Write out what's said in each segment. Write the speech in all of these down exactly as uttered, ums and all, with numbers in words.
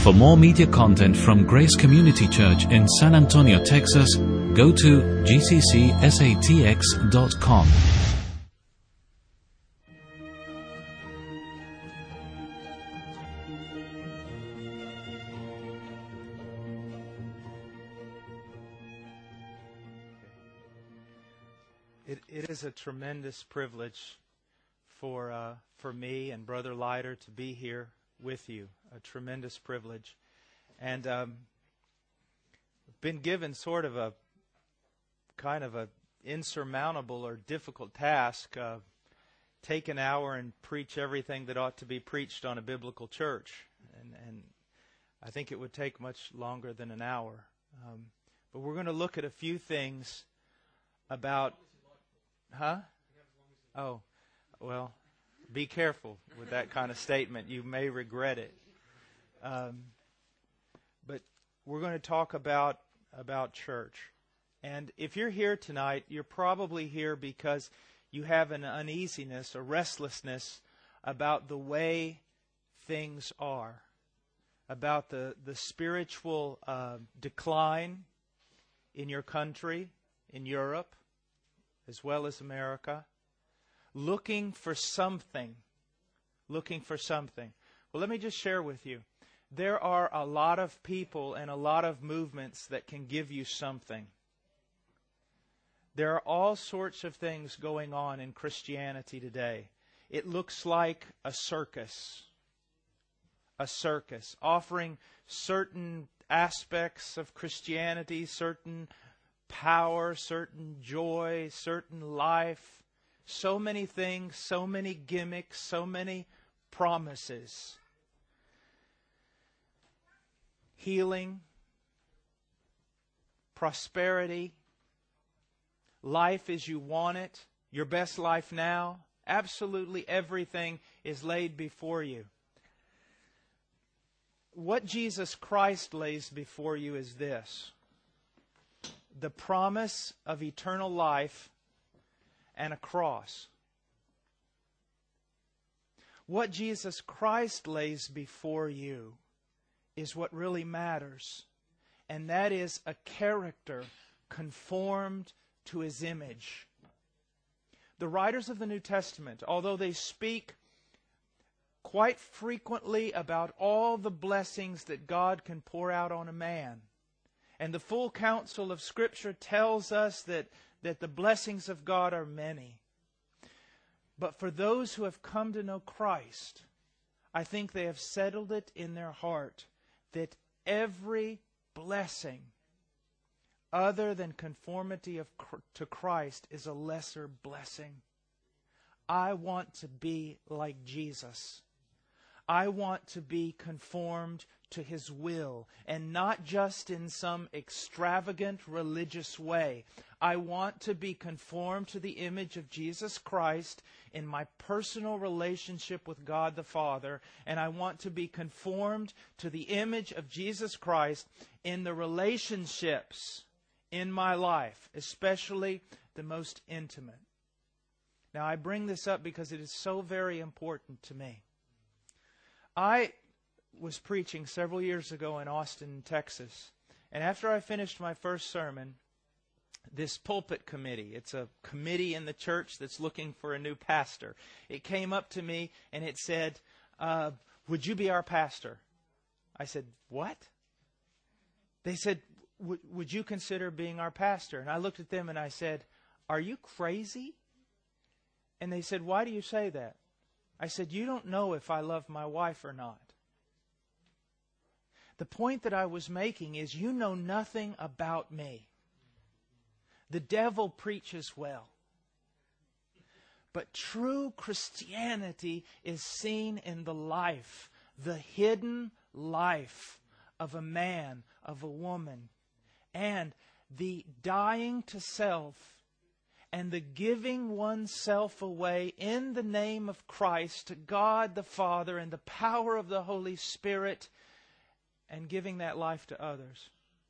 For more media content from Grace Community Church in San Antonio, Texas, go to G C C S A T X dot com. It, it is a tremendous privilege for uh, for me and Brother Leiter to be here with you. A tremendous privilege. And um, been given sort of a kind of a insurmountable or difficult task. Uh, take an hour and preach everything that ought to be preached on a biblical church. And, and I think it would take much longer than an hour. Um, but we're going to look at a few things about... Huh? Oh, well, be careful with that kind of statement. You may regret it. Um, but we're going to talk about about church. And if you're here tonight, you're probably here because you have an uneasiness, a restlessness about the way things are, about the, the spiritual uh, decline in your country, in Europe, as well as America, looking for something, looking for something. Well, let me just share with you. There are a lot of people and a lot of movements that can give you something. There are all sorts of things going on in Christianity today. It looks like a circus, a circus, offering certain aspects of Christianity, certain power, certain joy, certain life, so many things, so many gimmicks, so many promises. Healing, prosperity, life as you want it, your best life now. Absolutely everything is laid before you. What Jesus Christ lays before you is this: the promise of eternal life and a cross. What Jesus Christ lays before you is what really matters, and that is a character conformed to His image. The writers of the New Testament, although they speak quite frequently about all the blessings that God can pour out on a man, and the full counsel of Scripture tells us that, that the blessings of God are many. But for those who have come to know Christ, I think they have settled it in their heart that every blessing other than conformity of, to Christ is a lesser blessing. I want to be like Jesus. I want to be conformed to His will, and not just in some extravagant religious way. I want to be conformed to the image of Jesus Christ in my personal relationship with God the Father, and I want to be conformed to the image of Jesus Christ in the relationships in my life, especially the most intimate. Now, I bring this up because it is so very important to me. I was preaching several years ago in Austin, Texas, and after I finished my first sermon, this pulpit committee, it's a committee in the church that's looking for a new pastor, it came up to me and it said, uh, would you be our pastor? I said, what? They said, would you consider being our pastor? And I looked at them and I said, are you crazy? And they said, why do you say that? I said, you don't know if I love my wife or not. The point that I was making is you know nothing about me. The devil preaches well. But true Christianity is seen in the life, the hidden life of a man, of a woman, and the dying to self and the giving oneself away in the name of Christ to God the Father and the power of the Holy Spirit, and giving that life to others.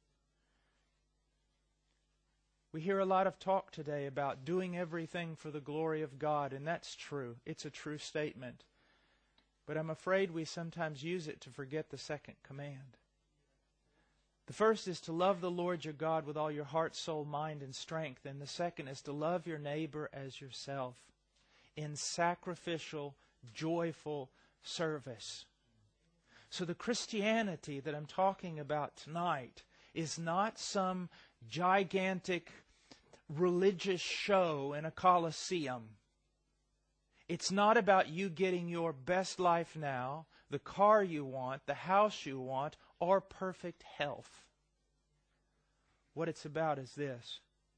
We hear a lot of talk today about doing everything for the glory of God, and that's true. It's a true statement. But I'm afraid we sometimes use it to forget the second command. The first is to love the Lord your God with all your heart, soul, mind, and strength. And the second is to love your neighbor as yourself in sacrificial, joyful service. So the Christianity that I'm talking about tonight is not some gigantic religious show in a coliseum. It's not about you getting your best life now, the car you want, the house you want, or perfect health. What it's about is this,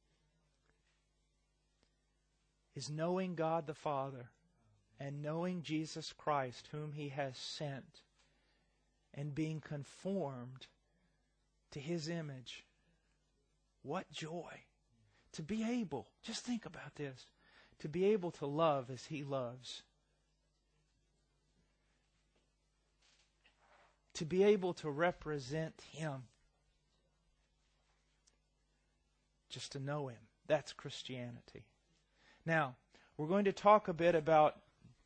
is knowing God the Father and knowing Jesus Christ, whom He has sent, and being conformed to His image. What joy to be able, just think about this, to be able to love as He loves. To be able to represent Him. Just to know Him. That's Christianity. Now, we're going to talk a bit about,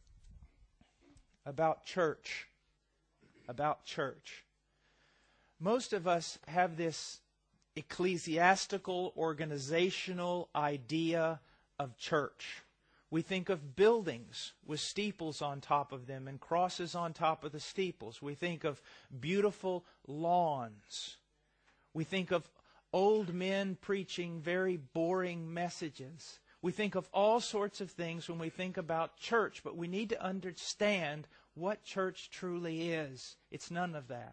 about church. About church. Most of us have this ecclesiastical, organizational idea of church. We think of buildings with steeples on top of them and crosses on top of the steeples. We think of beautiful lawns. We think of old men preaching very boring messages. We think of all sorts of things when we think about church, but we need to understand what church truly is. It's none of that.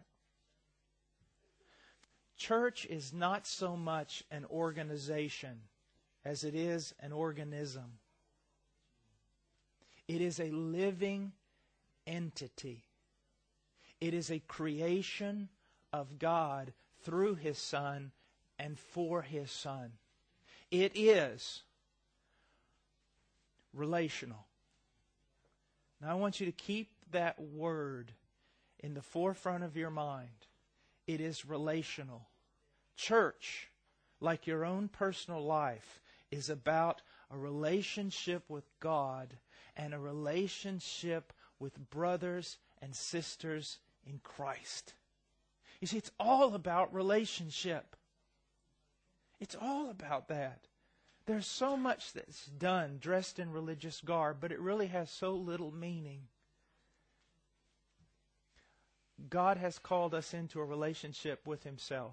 Church is not so much an organization as it is an organism. It is a living entity. It is a creation of God through His Son and for His Son. It is relational. Now I want you to keep that word in the forefront of your mind. It is relational. Church, like your own personal life, is about a relationship with God and a relationship with brothers and sisters in Christ. You see, it's all about relationship. It's all about that. There's so much that's done dressed in religious garb, but it really has so little meaning. God has called us into a relationship with Himself.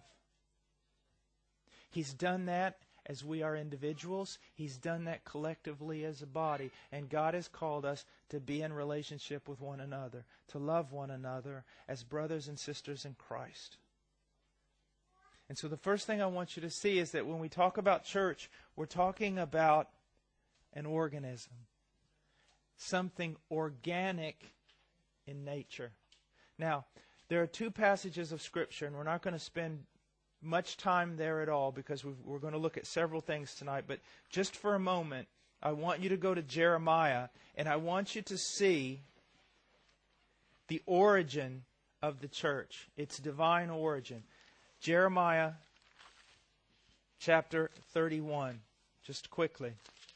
He's done that as we are individuals. He's done that collectively as a body. And God has called us to be in relationship with one another, to love one another as brothers and sisters in Christ. And so the first thing I want you to see is that when we talk about church, we're talking about an organism. Something organic in nature. Now, there are two passages of Scripture, and we're not going to spend much time there at all because we've, we're going to look at several things tonight. But just for a moment, I want you to go to Jeremiah, and I want you to see the origin of the church, its divine origin. Jeremiah chapter thirty-one, just quickly.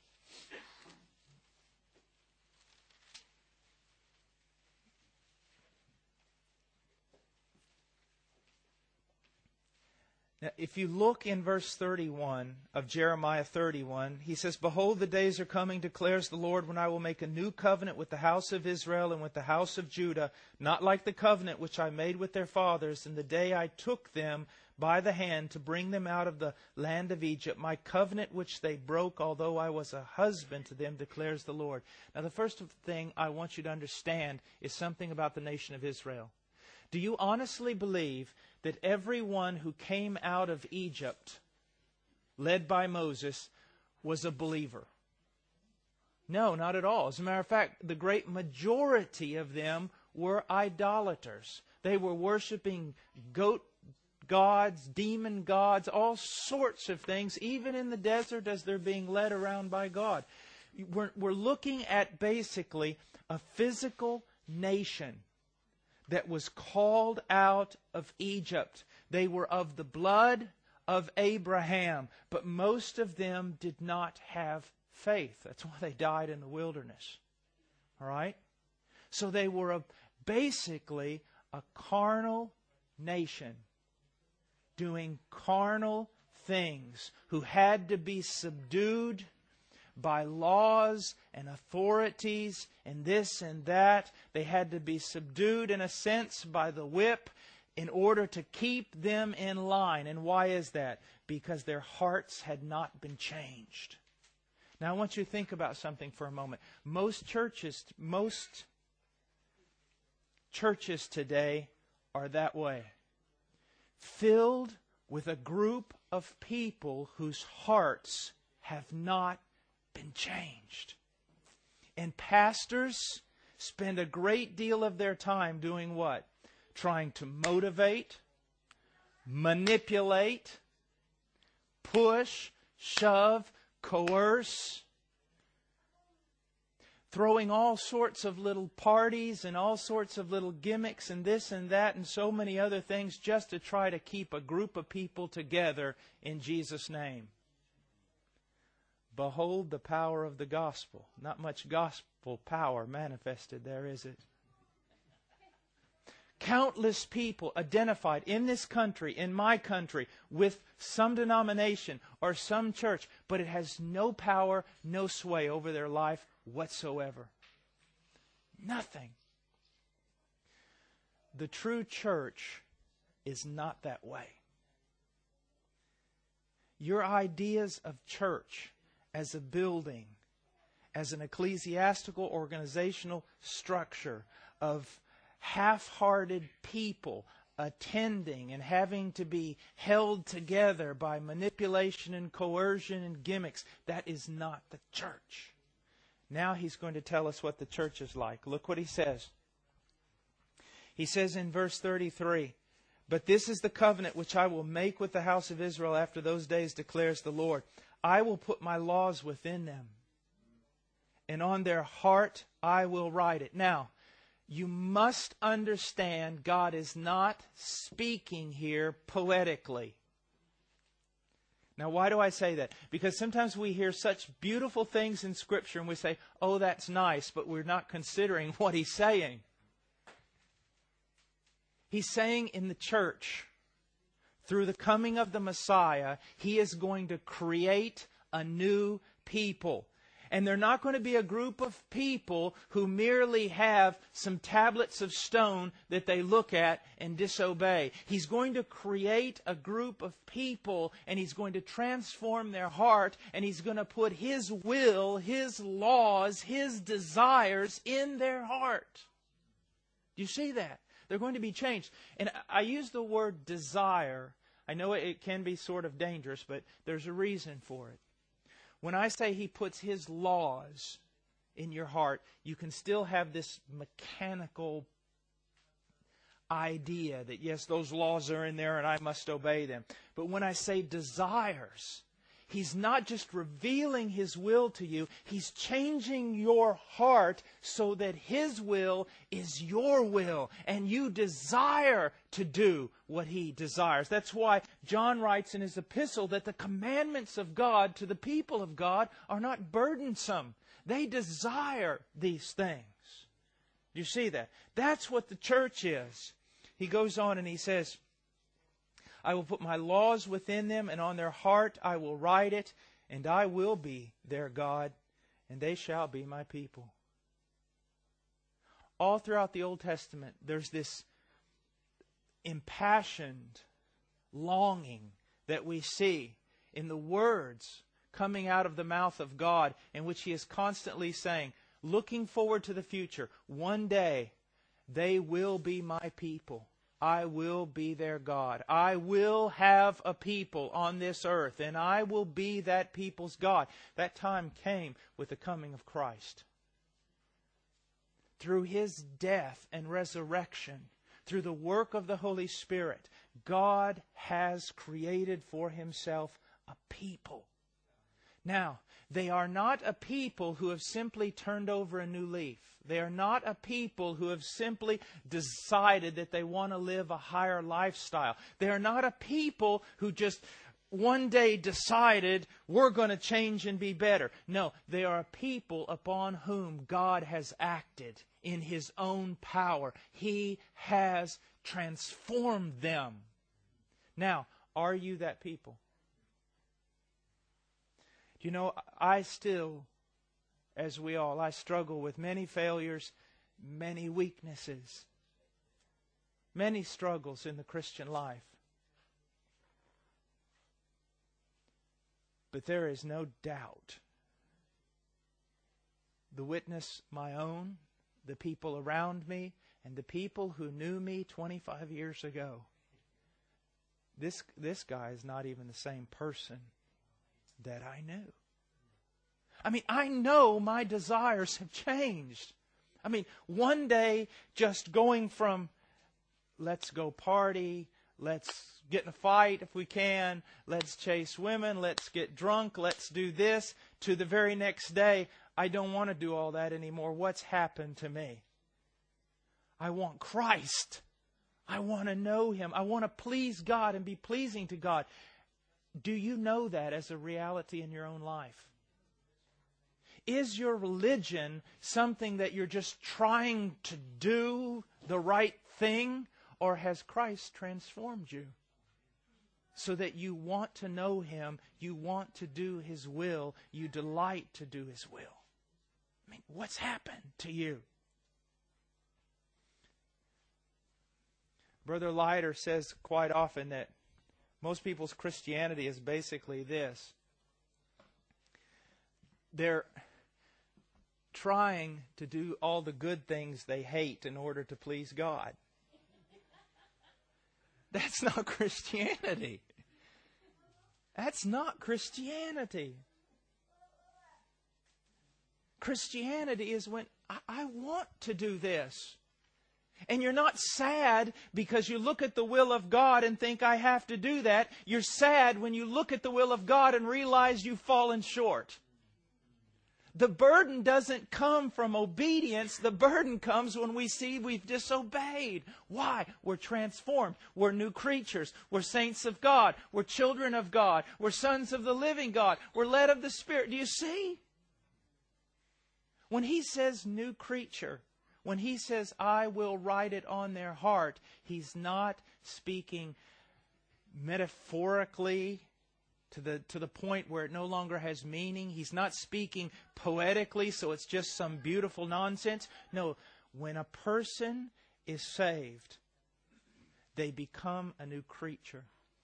Now, if you look in verse thirty-one of Jeremiah thirty-one, he says, "Behold, the days are coming, declares the Lord, when I will make a new covenant with the house of Israel and with the house of Judah, not like the covenant which I made with their fathers in the day I took them by the hand to bring them out of the land of Egypt, my covenant which they broke, although I was a husband to them, declares the Lord." Now, the first thing I want you to understand is something about the nation of Israel. Do you honestly believe that everyone who came out of Egypt, led by Moses, was a believer? No, not at all. As a matter of fact, the great majority of them were idolaters. They were worshiping goat gods, demon gods, all sorts of things, even in the desert as they're being led around by God. We're, we're looking at basically a physical nation that was called out of Egypt. They were of the blood of Abraham, but most of them did not have faith. That's why they died in the wilderness. All right? So they were a, basically a carnal nation doing carnal things, who had to be subdued by laws and authorities and this and that. They had to be subdued, in a sense, by the whip in order to keep them in line. And why is that? Because their hearts had not been changed. Now I want you to think about something for a moment. Most churches, most churches today are that way. Filled with a group of people whose hearts have not been changed. And pastors spend a great deal of their time doing what? Trying to motivate, manipulate, push, shove, coerce, throwing all sorts of little parties and all sorts of little gimmicks and this and that and so many other things just to try to keep a group of people together in Jesus' name. Behold the power of the gospel. Not much gospel power manifested there, is it? Countless people identified in this country, in my country, with some denomination or some church, but it has no power, no sway over their life whatsoever. Nothing. The true church is not that way. Your ideas of church as a building, as an ecclesiastical organizational structure of half-hearted people attending and having to be held together by manipulation and coercion and gimmicks, that is not the church. Now he's going to tell us what the church is like. Look what he says. He says in verse thirty-three, "But this is the covenant which I will make with the house of Israel after those days, declares the Lord. I will put my laws within them, and on their heart I will write it." Now, you must understand God is not speaking here poetically. Now, why do I say that? Because sometimes we hear such beautiful things in Scripture and we say, oh, that's nice, but we're not considering what He's saying. He's saying in the church, through the coming of the Messiah, He is going to create a new people. And they're not going to be a group of people who merely have some tablets of stone that they look at and disobey. He's going to create a group of people, and He's going to transform their heart, and He's going to put His will, His laws, His desires in their heart. Do you see that? They're going to be changed. And I use the word desire. I know it can be sort of dangerous, but there's a reason for it. When I say He puts His laws in your heart, you can still have this mechanical idea that, yes, those laws are in there and I must obey them. But when I say desires, He's not just revealing His will to you. He's changing your heart so that His will is your will. And you desire to do what He desires. That's why John writes in his epistle that the commandments of God to the people of God are not burdensome. They desire these things. Do you see that? That's what the church is. He goes on and he says, I will put my laws within them, and on their heart I will write it, and I will be their God, and they shall be my people. All throughout the Old Testament, there's this impassioned longing that we see in the words coming out of the mouth of God, in which He is constantly saying, looking forward to the future, one day they will be my people. I will be their God. I will have a people on this earth, and I will be that people's God. That time came with the coming of Christ. Through His death and resurrection, through the work of the Holy Spirit, God has created for Himself a people. Now, they are not a people who have simply turned over a new leaf. They are not a people who have simply decided that they want to live a higher lifestyle. They are not a people who just one day decided we're going to change and be better. No, they are a people upon whom God has acted in His own power. He has transformed them. Now, are you that people? Do you know, I still, as we all, I struggle with many failures, many weaknesses, many struggles in the Christian life. But there is no doubt the witness my own, the people around me, and the people who knew me twenty-five years ago. This, this guy is not even the same person that I knew. I mean, I know my desires have changed. I mean, one day just going from let's go party, let's get in a fight if we can, let's chase women, let's get drunk, let's do this, to the very next day, I don't want to do all that anymore. What's happened to me? I want Christ. I want to know Him. I want to please God and be pleasing to God. Do you know that as a reality in your own life? Is your religion something that you're just trying to do the right thing? Or has Christ transformed you so that you want to know Him, you want to do His will, you delight to do His will? I mean, what's happened to you? Brother Leiter says quite often that most people's Christianity is basically this. They're trying to do all the good things they hate in order to please God. That's not Christianity. That's not Christianity. Christianity is when I, I want to do this. And you're not sad because you look at the will of God and think, I have to do that. You're sad when you look at the will of God and realize you've fallen short. The burden doesn't come from obedience. The burden comes when we see we've disobeyed. Why? We're transformed. We're new creatures. We're saints of God. We're children of God. We're sons of the living God. We're led of the Spirit. Do you see? When He says new creature, when He says, I will write it on their heart, He's not speaking metaphorically to the to the point where it no longer has meaning. He's not speaking poetically, so it's just some beautiful nonsense. No, when a person is saved, they become a new creature.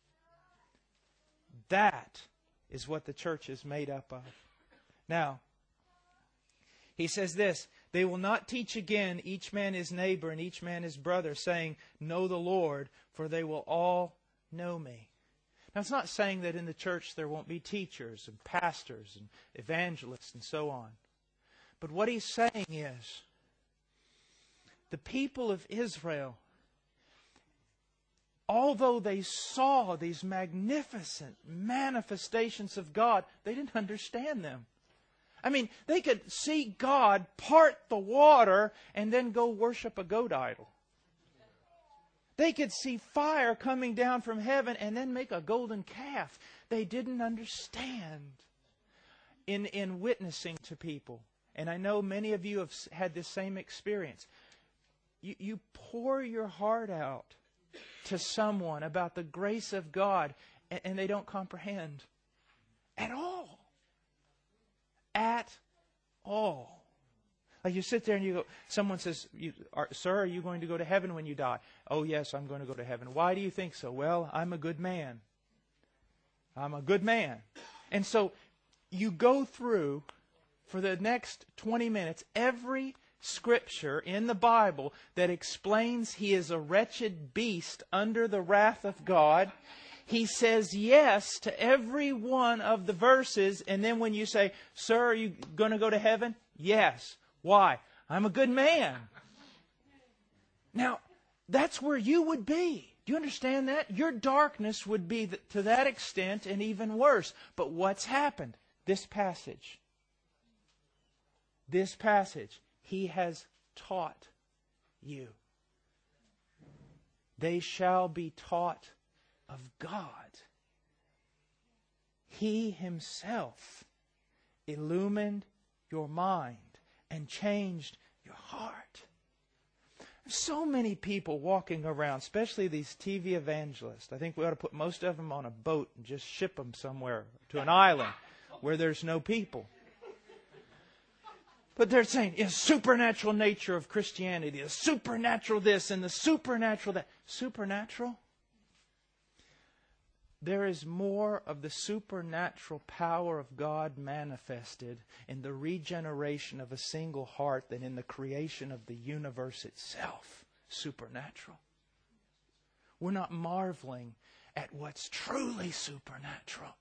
That is what the church is made up of. Now, he says this, they will not teach again each man his neighbor and each man his brother, saying, know the Lord, for they will all know me. Now, it's not saying that in the church there won't be teachers and pastors and evangelists and so on. But what he's saying is, the people of Israel, although they saw these magnificent manifestations of God, they didn't understand them. I mean, they could see God part the water and then go worship a goat idol. They could see fire coming down from heaven and then make a golden calf. They didn't understand in, in witnessing to people. And I know many of you have had this same experience. You, you pour your heart out to someone about the grace of God and, and they don't comprehend at all. At all. Like you sit there and you go, someone says, you, are, sir, are you going to go to heaven when you die? Oh, yes, I'm going to go to heaven. Why do you think so? Well, I'm a good man. I'm a good man. And so you go through, for the next twenty minutes, every scripture in the Bible that explains he is a wretched beast under the wrath of God. He says yes to every one of the verses. And then when you say, sir, are you going to go to heaven? Yes. Why? I'm a good man. Now, that's where you would be. Do you understand that? Your darkness would be to that extent and even worse. But what's happened? This passage. This passage. He has taught you. They shall be taught of God. He Himself illumined your mind and changed your heart. So many people walking around, especially these T V evangelists. I think we ought to put most of them on a boat and just ship them somewhere to an island where there's no people. But they're saying, the supernatural nature of Christianity, the supernatural this and the supernatural that. Supernatural? There is more of the supernatural power of God manifested in the regeneration of a single heart than in the creation of the universe itself. Supernatural. We're not marveling at what's truly supernatural.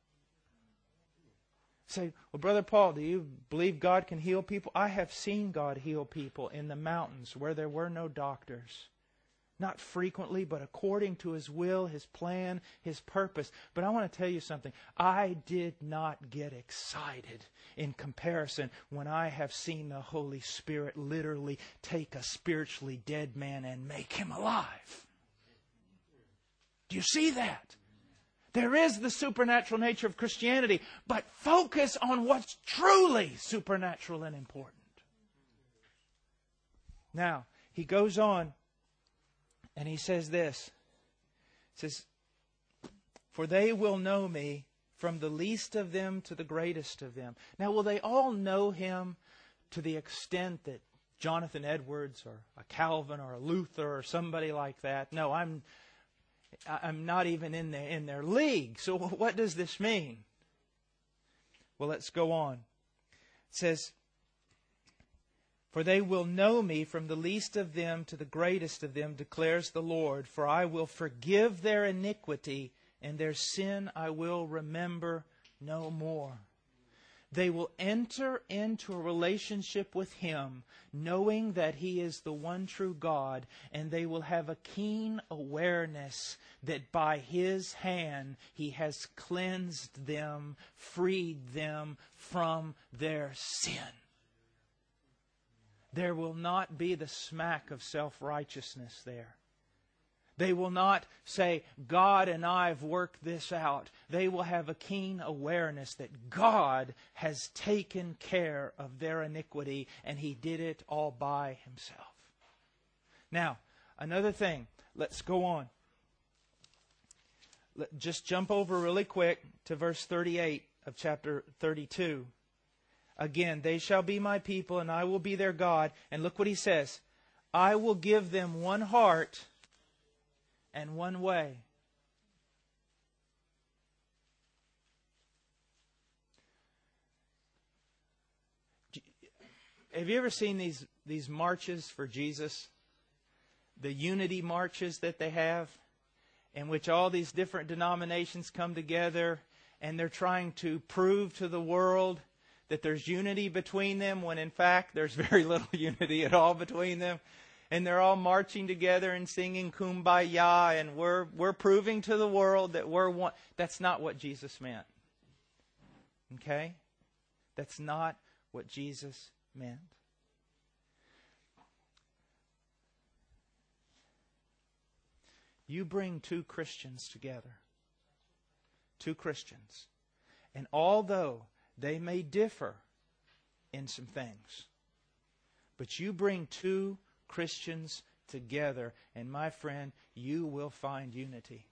Say, well, Brother Paul, do you believe God can heal people? I have seen God heal people in the mountains where there were no doctors. Not frequently, but according to His will, His plan, His purpose. But I want to tell you something. I did not get excited in comparison when I have seen the Holy Spirit literally take a spiritually dead man and make him alive. Do you see that? There is the supernatural nature of Christianity, but focus on what's truly supernatural and important. Now, he goes on. And he says this, he says, for they will know me from the least of them to the greatest of them. Now, will they all know Him to the extent that Jonathan Edwards or a Calvin or a Luther or somebody like that? No, I'm I'm not even in their, in their league. So what does this mean? Well, let's go on. It says, for they will know me from the least of them to the greatest of them, declares the Lord. For I will forgive their iniquity, and their sin I will remember no more. They will enter into a relationship with Him, knowing that He is the one true God, and they will have a keen awareness that by His hand He has cleansed them, freed them from their sin. There will not be the smack of self-righteousness there. They will not say, God and I have worked this out. They will have a keen awareness that God has taken care of their iniquity and He did it all by Himself. Now, another thing. Let's go on. Let, just jump over really quick to verse thirty-eight of chapter thirty-two. Again, they shall be my people, and I will be their God. And look what he says. I will give them one heart and one way. Have you ever seen these, these marches for Jesus? The unity marches that they have, in which all these different denominations come together, and they're trying to prove to the world that there's unity between them, when in fact there's very little unity at all between them. And they're all marching together and singing Kumbaya, and we're we're proving to the world that we're one. That's not what Jesus meant. Okay? That's not what Jesus meant. You bring two Christians together. Two Christians. And although they may differ in some things, but you bring two Christians together, and my friend, you will find unity.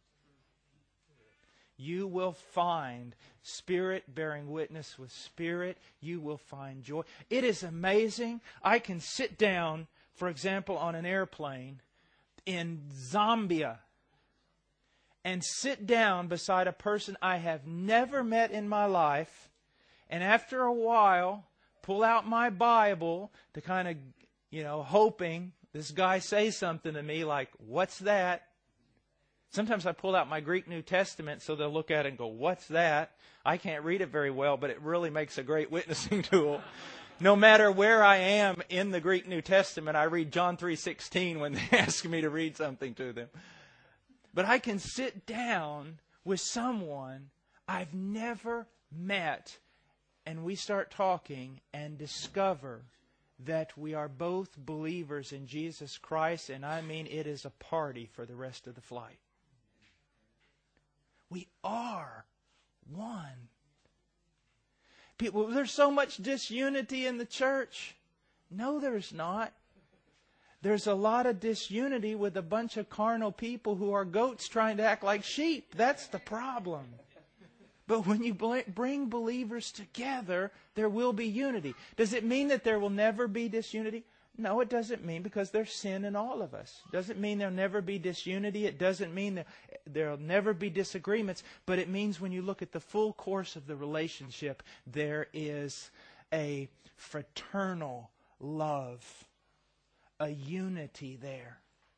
You will find Spirit bearing witness with Spirit. You will find joy. It is amazing. I can sit down, for example, on an airplane in Zambia and sit down beside a person I have never met in my life, and after a while pull out my Bible to kind of, you know, hoping this guy says something to me like, what's that? Sometimes I pull out my Greek New Testament so they'll look at it and go, what's that? I can't read it very well, but it really makes a great witnessing tool. No matter where I am in the Greek New Testament, I read John three sixteen when they ask me to read something to them. But I can sit down with someone I've never met, and we start talking and discover that we are both believers in Jesus Christ, and I mean it is a party for the rest of the flight. We are one. People, there's so much disunity in the church. No, there's not. There's a lot of disunity with a bunch of carnal people who are goats trying to act like sheep. That's the problem. But when you bring believers together, there will be unity. Does it mean that there will never be disunity? No, it doesn't mean, because there's sin in all of us. It doesn't mean there'll never be disunity. It doesn't mean that there'll never be disagreements. But it means when you look at the full course of the relationship, there is a fraternal love, a unity there.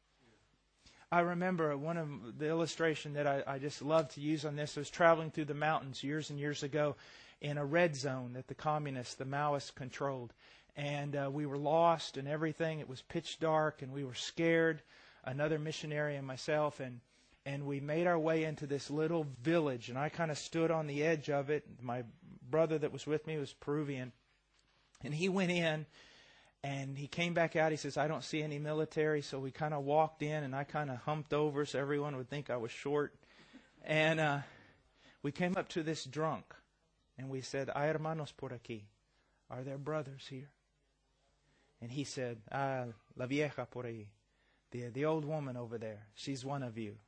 I remember one of the illustration that I, I just love to use on this. I was traveling through the mountains years and years ago in a red zone that the communists, the Maoists controlled. And uh, we were lost and everything. It was pitch dark and we were scared, another missionary and myself. And, and we made our way into this little village. And I kind of stood on the edge of it. My brother that was with me was Peruvian. And he went in. And he came back out. He says, I don't see any military. So we kind of walked in, and I kind of humped over so everyone would think I was short. And uh, we came up to this drunk, and we said, Hay hermanos por aquí. Are there brothers here? And he said, Ah, la vieja por ahí. The, the old woman over there. She's one of you.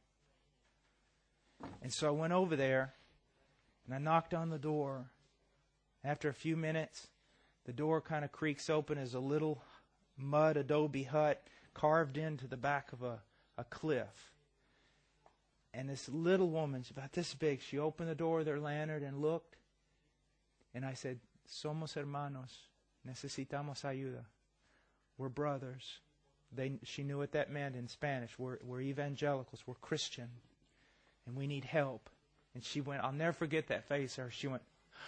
And so I went over there, and I knocked on the door. After a few minutes, the door kind of creaks open as a little mud adobe hut carved into the back of a, a cliff. And this little woman, she's about this big, she opened the door with her lantern and looked. And I said, Somos hermanos, necesitamos ayuda. We're brothers. They, she knew what that meant in Spanish. We're, we're evangelicals, we're Christian, and we need help. And she went, I'll never forget that face of her. She went,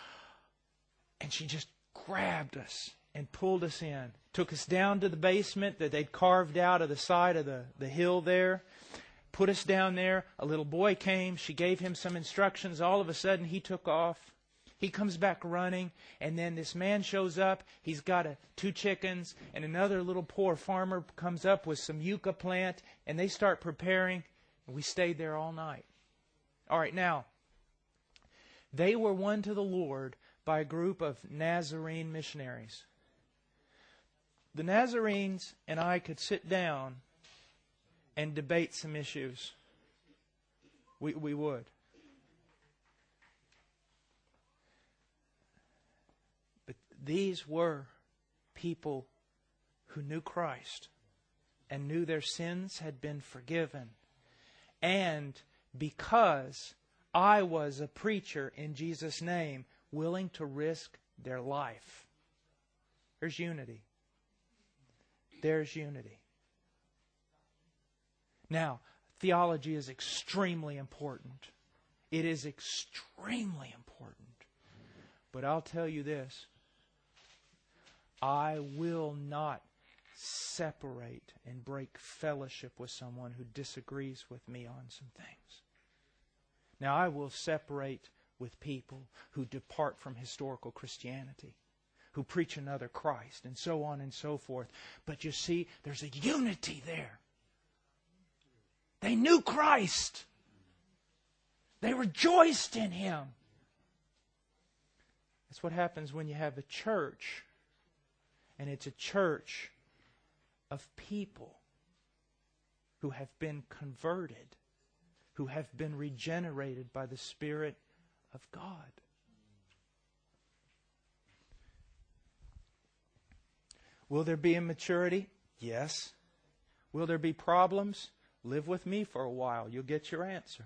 and she just grabbed us and pulled us in. Took us down to the basement that they'd carved out of the side of the, the hill there. Put us down there. A little boy came. She gave him some instructions. All of a sudden, he took off. He comes back running. And then this man shows up. He's got a, two chickens. And another little poor farmer comes up with some yucca plant. And they start preparing. And we stayed there all night. All right, now, they were won to the Lord by a group of Nazarene missionaries. The Nazarenes and I could sit down and debate some issues. We, we would. But these were people who knew Christ and knew their sins had been forgiven. And because I was a preacher in Jesus' name, willing to risk their life. There's unity. There's unity. Now, theology is extremely important. It is extremely important. But I'll tell you this. I will not separate and break fellowship with someone who disagrees with me on some things. Now, I will separate with people who depart from historical Christianity, who preach another Christ, and so on and so forth. But you see, there's a unity there. They knew Christ. They rejoiced in Him. That's what happens when you have a church, and it's a church of people who have been converted, who have been regenerated by the Spirit of God. Will there be immaturity? Yes. Will there be problems? Live with me for a while. You'll get your answer.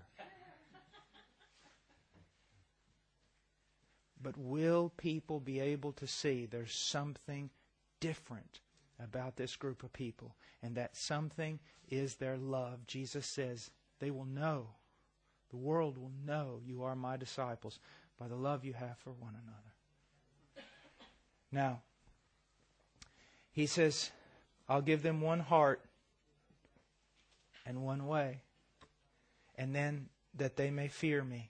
But will people be able to see there's something different about this group of people? And that something is their love. Jesus says they will know. The world will know you are my disciples by the love you have for one another. Now, He says, I'll give them one heart and one way, and then that they may fear me.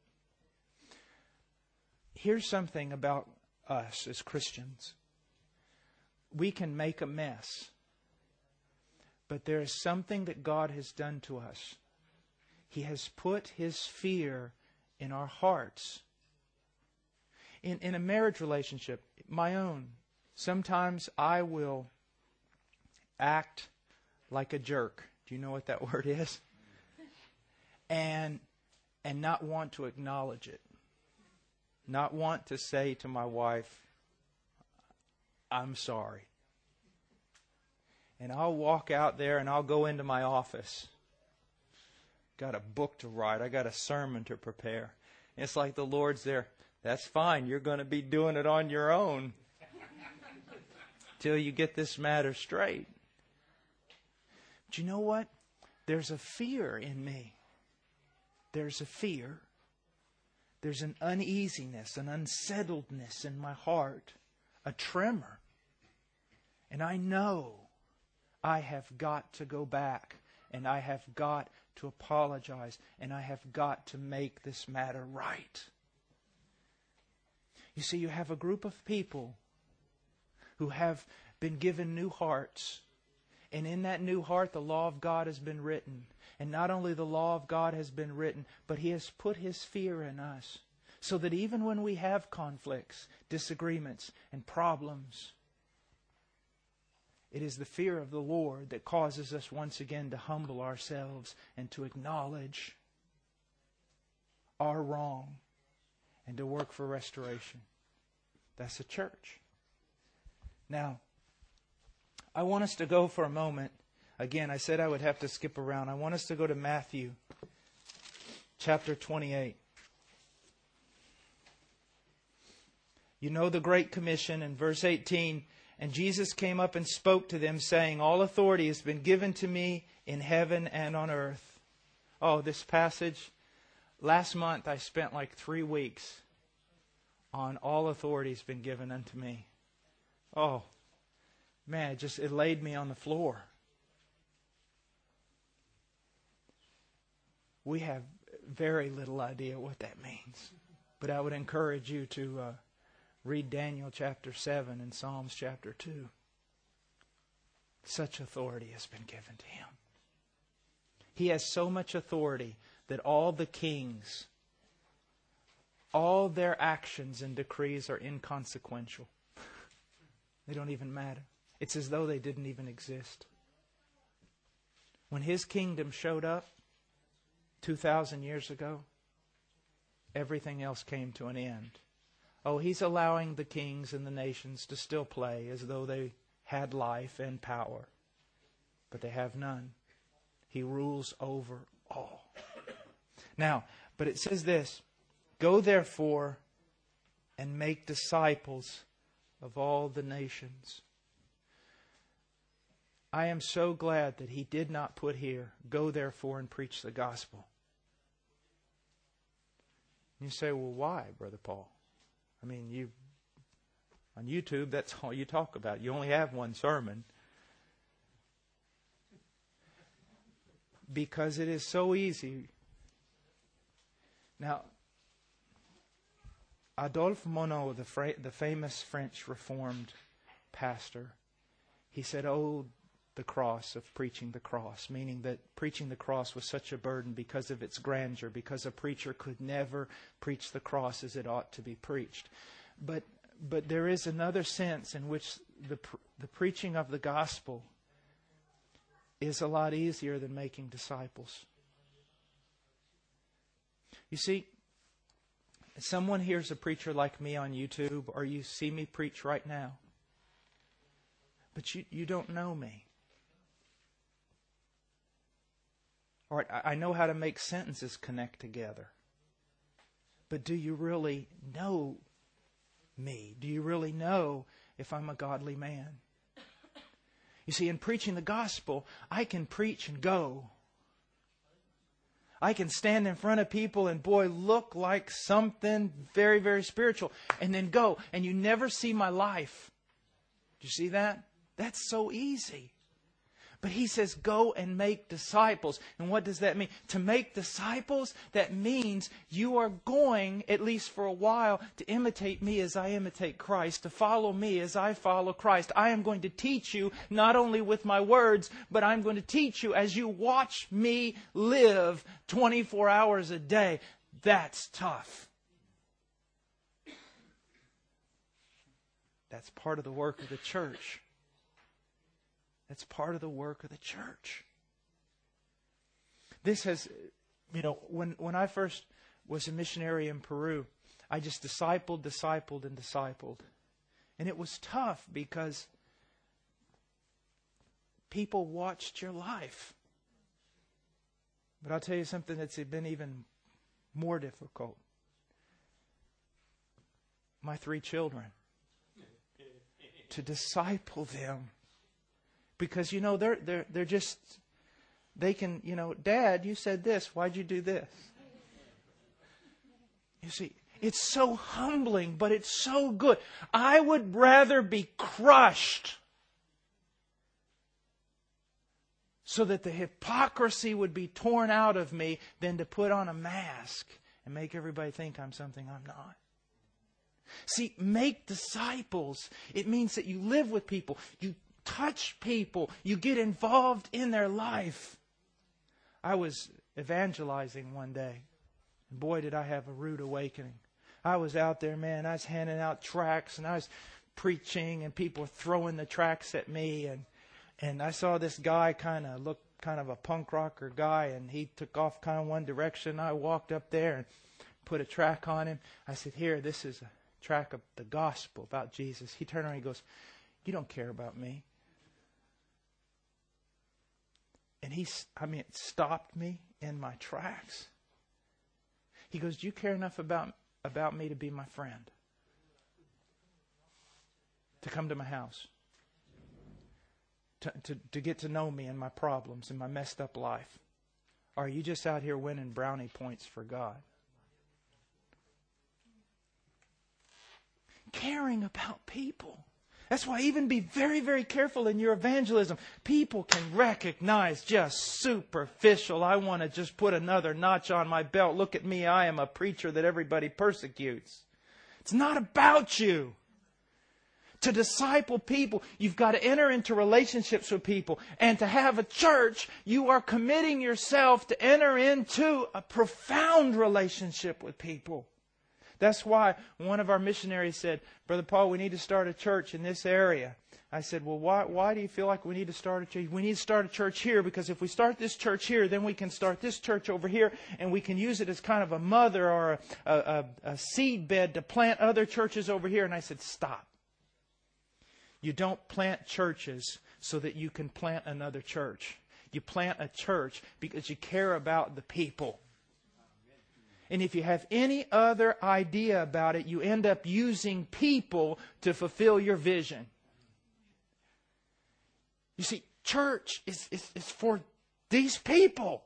Here's something about us as Christians. We can make a mess, but there is something that God has done to us. He has put His fear in our hearts. In, in a marriage relationship, my own, sometimes I will act like a jerk. Do you know what that word is? And and not want to acknowledge it. Not want to say to my wife, I'm sorry. And I'll walk out there and I'll go into my office. Got a book to write. I got a sermon to prepare. And it's like the Lord's there. That's fine. You're going to be doing it on your own till you get this matter straight. But you know what? There's a fear in me. There's a fear. There's an uneasiness, an unsettledness in my heart, a tremor. And I know I have got to go back, and I have got to apologize, and I have got to make this matter right. You see, you have a group of people who have been given new hearts, and in that new heart the law of God has been written. And not only the law of God has been written, but He has put His fear in us, so that even when we have conflicts, disagreements, and problems, it is the fear of the Lord that causes us once again to humble ourselves and to acknowledge our wrong and to work for restoration. That's the church. Now, I want us to go for a moment. Again, I said I would have to skip around. I want us to go to Matthew chapter twenty-eight. You know the Great Commission in verse eighteen. And Jesus came up and spoke to them, saying, all authority has been given to me in heaven and on earth. Oh, this passage. Last month I spent like three weeks on all authority has been given unto me. Oh, man, it just it laid me on the floor. We have very little idea what that means. But I would encourage you to uh, read Daniel chapter seven and Psalms chapter two. Such authority has been given to Him. He has so much authority that all the kings, all their actions and decrees are inconsequential. They don't even matter. It's as though they didn't even exist. When His kingdom showed up two thousand years ago, everything else came to an end. Oh, He's allowing the kings and the nations to still play as though they had life and power. But they have none. He rules over all. Now, but it says this, go therefore and make disciples of all the nations. I am so glad that He did not put here, go therefore and preach the gospel. You say, well, why, Brother Paul? I mean, you on YouTube, that's all you talk about. You only have one sermon. Because it is so easy. Now, Adolphe Monod, the, fra- the famous French Reformed pastor, he said, oh, the cross of preaching the cross, meaning that preaching the cross was such a burden because of its grandeur, because a preacher could never preach the cross as it ought to be preached. But but there is another sense in which the the preaching of the gospel is a lot easier than making disciples. You see, someone hears a preacher like me on YouTube, or you see me preach right now, but you, you don't know me. All right, I know how to make sentences connect together. But do you really know me? Do you really know if I'm a godly man? You see, in preaching the gospel, I can preach and go. I can stand in front of people and, boy, look like something very, very spiritual. And then go. And you never see my life. Do you see that? That's so easy. But He says, go and make disciples. And what does that mean? To make disciples, that means you are going, at least for a while, to imitate me as I imitate Christ, to follow me as I follow Christ. I am going to teach you not only with my words, but I'm going to teach you as you watch me live twenty-four hours a day. That's tough. That's part of the work of the church. That's part of the work of the church. This has, you know, when, when I first was a missionary in Peru, I just discipled, discipled, and discipled. And it was tough because people watched your life. But I'll tell you something that's been even more difficult. My three children. To disciple them. Because, you know, they're they're they're just, they can, you know, Dad, you said this. Why'd you do this? You see, it's so humbling, but it's so good. I would rather be crushed so that the hypocrisy would be torn out of me than to put on a mask and make everybody think I'm something I'm not. See, make disciples. It means that you live with people. You touch people. You get involved in their life. I was evangelizing one day. And boy, did I have a rude awakening. I was out there, man. I was handing out tracts and I was preaching and people were throwing the tracts at me. And, and I saw this guy kind of look kind of a punk rocker guy, and he took off kind of one direction. I walked up there and put a tract on him. I said, here, this is a tract of the gospel about Jesus. He turned around and he goes, you don't care about me. And he, I mean, it stopped me in my tracks. He goes, do you care enough about, about me to be my friend? To come to my house? To, to, to get to know me and my problems and my messed up life? Or are you just out here winning brownie points for God? Caring about people. That's why even be very, very careful in your evangelism. People can recognize just superficial. I want to just put another notch on my belt. Look at me. I am a preacher that everybody persecutes. It's not about you. To disciple people, you've got to enter into relationships with people. And to have a church, you are committing yourself to enter into a profound relationship with people. That's why one of our missionaries said, Brother Paul, we need to start a church in this area. I said, well, why, why do you feel like we need to start a church? We need to start a church here because if we start this church here, then we can start this church over here and we can use it as kind of a mother or a, a, a seed bed to plant other churches over here. And I said, stop. You don't plant churches so that you can plant another church. You plant a church because you care about the people. And if you have any other idea about it, you end up using people to fulfill your vision. You see, church is, is, is for these people.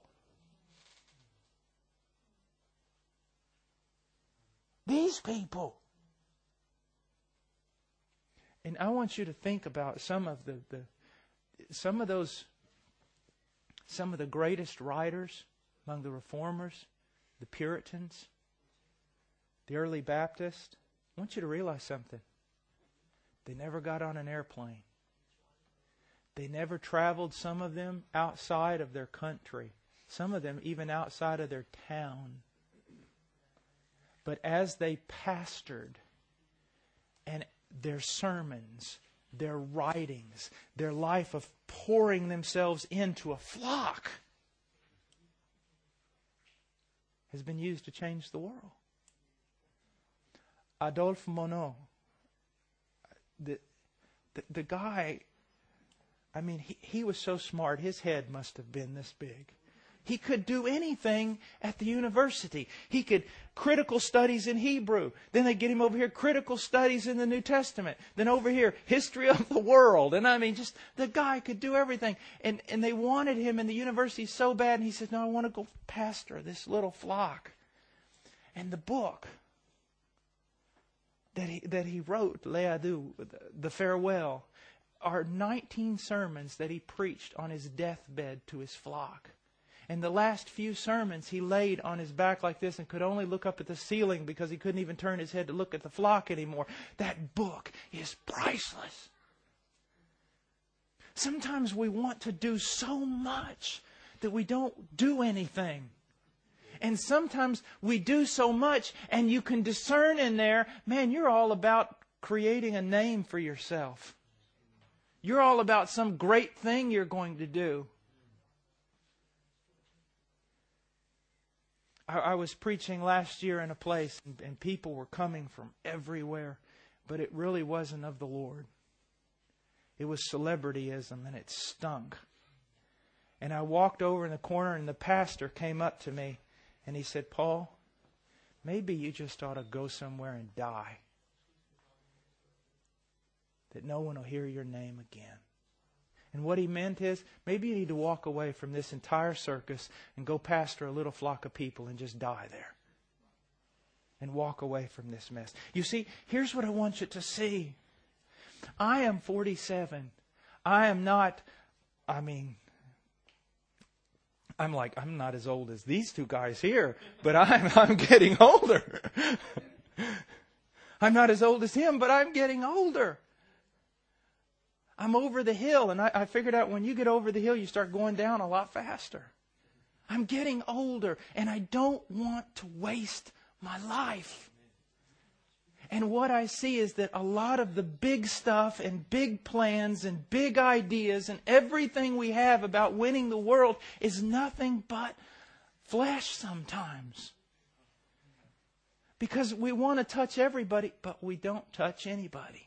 These people. And I want you to think about some of the, the some of those, some of the greatest writers among the Reformers, the Puritans, the early Baptists. I want you to realize something. They never got on an airplane. They never traveled, some of them, outside of their country. Some of them even outside of their town. But as they pastored, and their sermons, their writings, their life of pouring themselves into a flock has been used to change the world. Adolphe Monod, the, the, the guy, I mean, he, he was so smart, his head must have been this big. He could do anything at the university. He could critical studies in Hebrew. Then they get him over here, critical studies in the New Testament. Then over here, history of the world. And I mean, just the guy could do everything. And and they wanted him in the university so bad. And he said, no, I want to go pastor this little flock. And the book that he, that he wrote, Les Adieux, the farewell, are nineteen sermons that he preached on his deathbed to his flock. And the last few sermons he laid on his back like this and could only look up at the ceiling because he couldn't even turn his head to look at the flock anymore. That book is priceless. Sometimes we want to do so much that we don't do anything. And sometimes we do so much and you can discern in there, man, you're all about creating a name for yourself. You're all about some great thing you're going to do. I, I was preaching last year in a place, and, and people were coming from everywhere, but it really wasn't of the Lord. It was celebrityism, and it stunk. And I walked over in the corner, and the pastor came up to me, and he said, Paul, maybe you just ought to go somewhere and die, that no one will hear your name again. And what he meant is, maybe you need to walk away from this entire circus and go pastor a little flock of people and just die there. And walk away from this mess. You see, here's what I want you to see. I am forty-seven. I am not, I mean, I'm like, I'm not as old as these two guys here, but I'm, I'm getting older. I'm not as old as him, but I'm getting older. I'm over the hill, and I, I figured out when you get over the hill, you start going down a lot faster. I'm getting older, and I don't want to waste my life. And what I see is that a lot of the big stuff and big plans and big ideas and everything we have about winning the world is nothing but flesh sometimes. Because we want to touch everybody, but we don't touch anybody.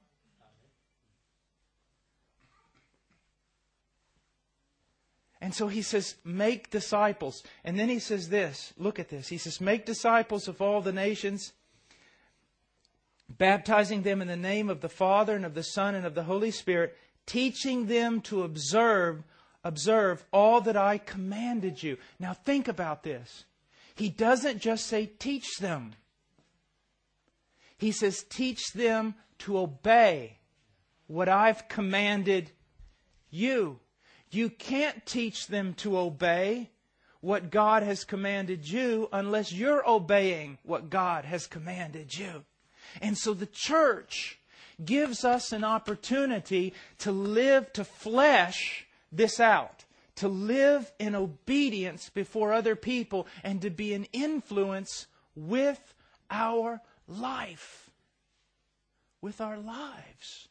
And so he says, make disciples. And then he says this, look at this. He says, make disciples of all the nations, baptizing them in the name of the Father and of the Son and of the Holy Spirit, teaching them to observe, observe all that I commanded you. Now think about this. He doesn't just say teach them. He says teach them to obey what I've commanded you. You can't teach them to obey what God has commanded you unless you're obeying what God has commanded you. And so the church gives us an opportunity to live, to flesh this out, to live in obedience before other people, and to be an influence with our life, with our lives.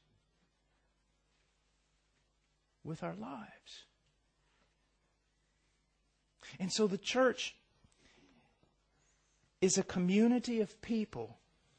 With our lives. And so the church is a community of people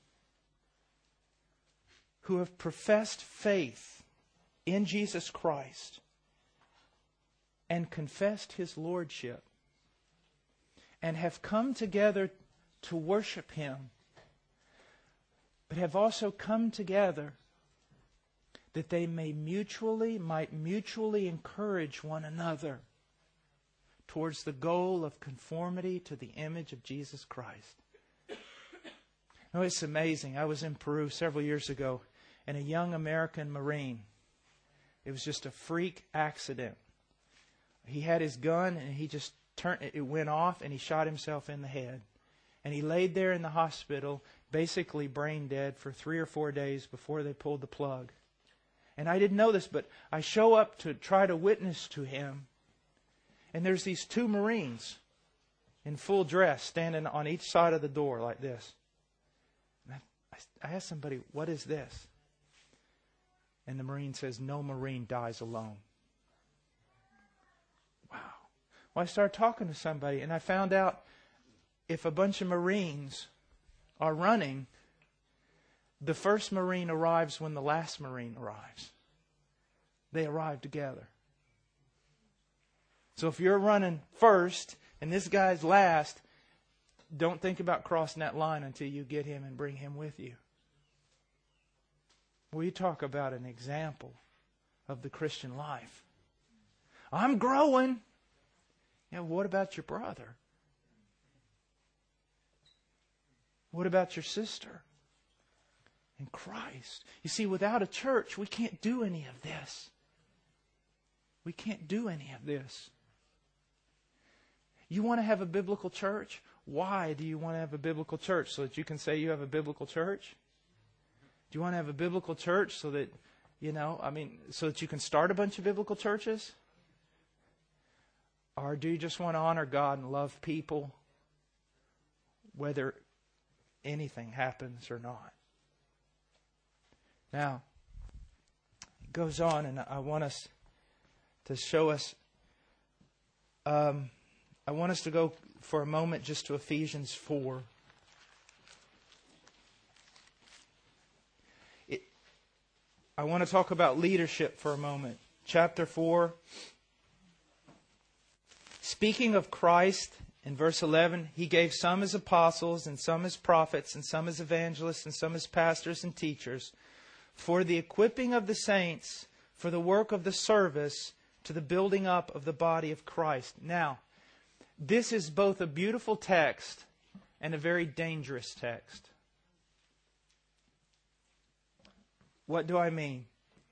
who have professed faith in Jesus Christ and confessed His Lordship and have come together to worship Him, but have also come together that they may mutually, might mutually encourage one another towards the goal of conformity to the image of Jesus Christ. Oh, it's amazing. I was in Peru several years ago, and a young American Marine, it was just a freak accident. He had his gun, and he just turned, it went off, and he shot himself in the head. And he laid there in the hospital, basically brain dead, for three or four days before they pulled the plug. And I didn't know this, but I show up to try to witness to him. And there's these two Marines in full dress standing on each side of the door like this. And I, I asked somebody, what is this? And the Marine says, no Marine dies alone. Wow. Well, I started talking to somebody, and I found out if a bunch of Marines are running, the first Marine arrives when the last Marine arrives. They arrive together. So if you're running first and this guy's last, don't think about crossing that line until you get him and bring him with you. We talk about an example of the Christian life. I'm growing. Yeah, what about your brother? What about your sister? In Christ. You see, without a church, we can't do any of this. We can't do any of this. You want to have a biblical church? Why do you want to have a biblical church? So that you can say you have a biblical church? Do you want to have a biblical church so that, you know, I mean, so that you can start a bunch of biblical churches? Or do you just want to honor God and love people, whether anything happens or not? Now, goes on, and I want us to show us, um, I want us to go for a moment just to Ephesians four. It, I want to talk about leadership for a moment. Chapter four. Speaking of Christ, in verse eleven, He gave some as apostles, and some as prophets, and some as evangelists, and some as pastors and teachers, for the equipping of the saints, for the work of the service, to the building up of the body of Christ. Now, this is both a beautiful text and a very dangerous text. What do I mean?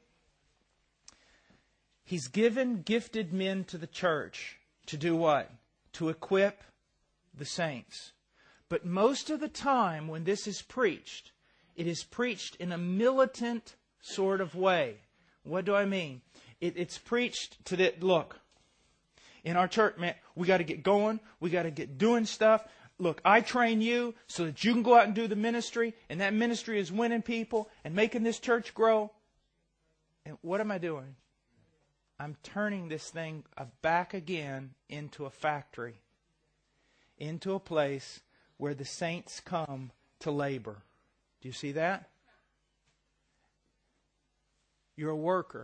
He's given gifted men to the church to do what? To equip the saints. But most of the time when this is preached, it is preached in a militant sort of way. What do I mean? It, it's preached to the, look, in our church, man, we got to get going. We got to get doing stuff. Look, I train you so that you can go out and do the ministry. And that ministry is winning people and making this church grow. And what am I doing? I'm turning this thing back again into a factory. Into a place where the saints come to labor. Do you see that? You're a worker.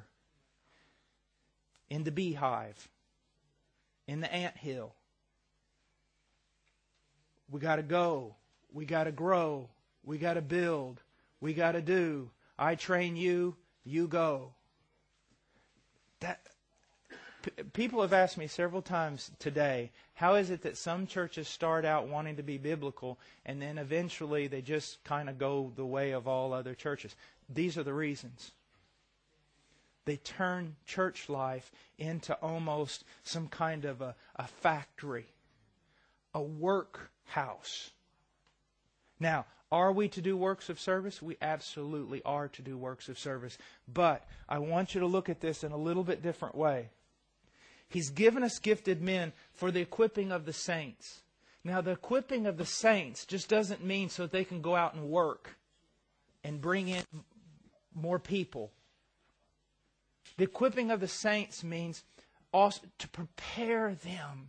In the beehive. In the anthill. We got to go. We got to grow. We got to build. We got to do. I train you. You go. That p- people have asked me several times today, how is it that some churches start out wanting to be biblical and then eventually they just kind of go the way of all other churches? These are the reasons. They turn church life into almost some kind of a, a factory, a workhouse. Now, are we to do works of service? We absolutely are to do works of service. But I want you to look at this in a little bit different way. He's given us gifted men for the equipping of the saints. Now, the equipping of the saints just doesn't mean so that they can go out and work and bring in more people. The equipping of the saints means also to prepare them,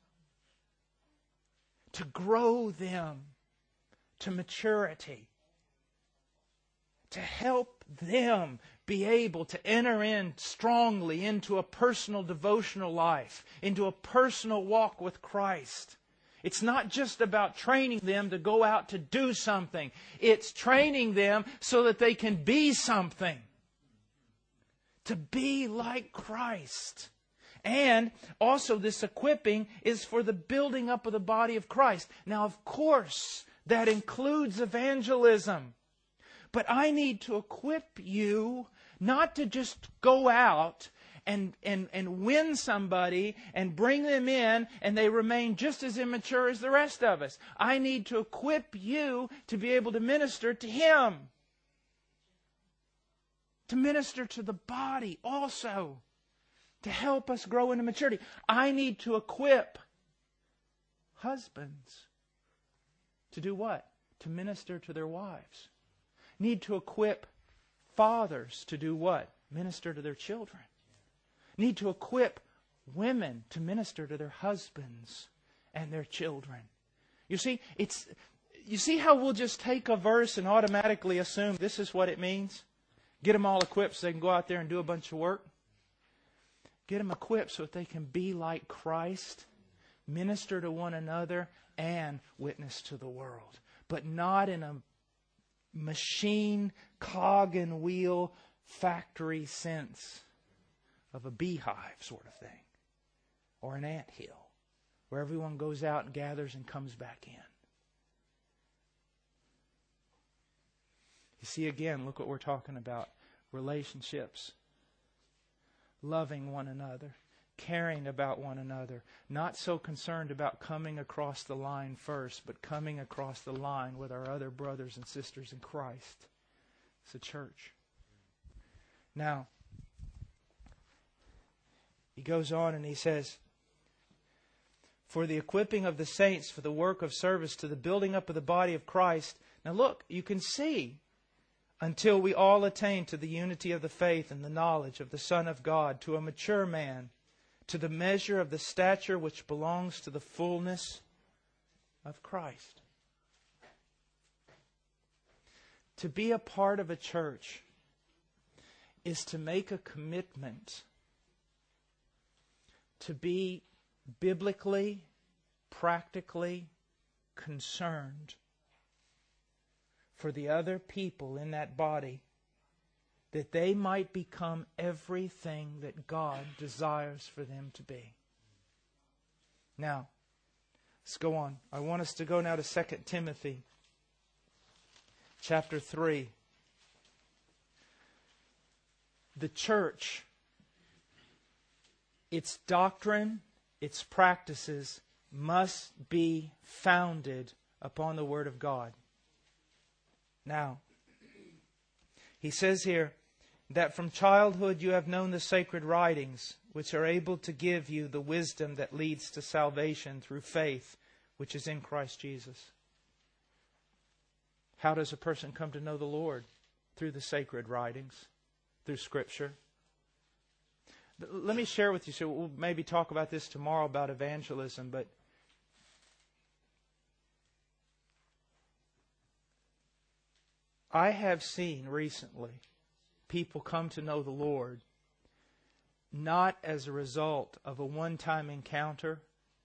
to grow them to maturity, to help them be able to enter in strongly into a personal devotional life, into a personal walk with Christ. It's not just about training them to go out to do something. It's training them so that they can be something. To be like Christ. And also this equipping is for the building up of the body of Christ. Now, of course, that includes evangelism. But I need to equip you not to just go out and, and, and win somebody and bring them in and they remain just as immature as the rest of us. I need to equip you to be able to minister to Him. To minister to the body also. To help us grow into maturity. I need to equip husbands. To do what? To minister to their wives. Need to equip fathers to do what? Minister to their children. Need to equip women to minister to their husbands and their children. You see, it's you see how we'll just take a verse and automatically assume this is what it means? Get them all equipped so they can go out there and do a bunch of work. Get them equipped so that they can be like Christ, minister to one another, and witness to the world. But not in a machine, cog and wheel, factory sense of a beehive sort of thing. Or an anthill, where everyone goes out and gathers and comes back in. You see, again, look what we're talking about. Relationships. Loving one another. Caring about one another. Not so concerned about coming across the line first, but coming across the line with our other brothers and sisters in Christ. It's a church. Now, he goes on and he says, for the equipping of the saints for the work of service to the building up of the body of Christ. Now look, you can see until we all attain to the unity of the faith and the knowledge of the Son of God, to a mature man, to the measure of the stature which belongs to the fullness of Christ. To be a part of a church is to make a commitment to be biblically, practically concerned for the other people in that body, that they might become everything that God desires for them to be. Now, let's go on. I want us to go now to Second Timothy chapter three. The church, its doctrine, its practices must be founded upon the Word of God. Now, he says here that from childhood you have known the sacred writings, which are able to give you the wisdom that leads to salvation through faith, which is in Christ Jesus. How does a person come to know the Lord? Through the sacred writings, through Scripture. Let me share with you, so we'll maybe talk about this tomorrow about evangelism, but I have seen recently people come to know the Lord not as a result of a one-time encounter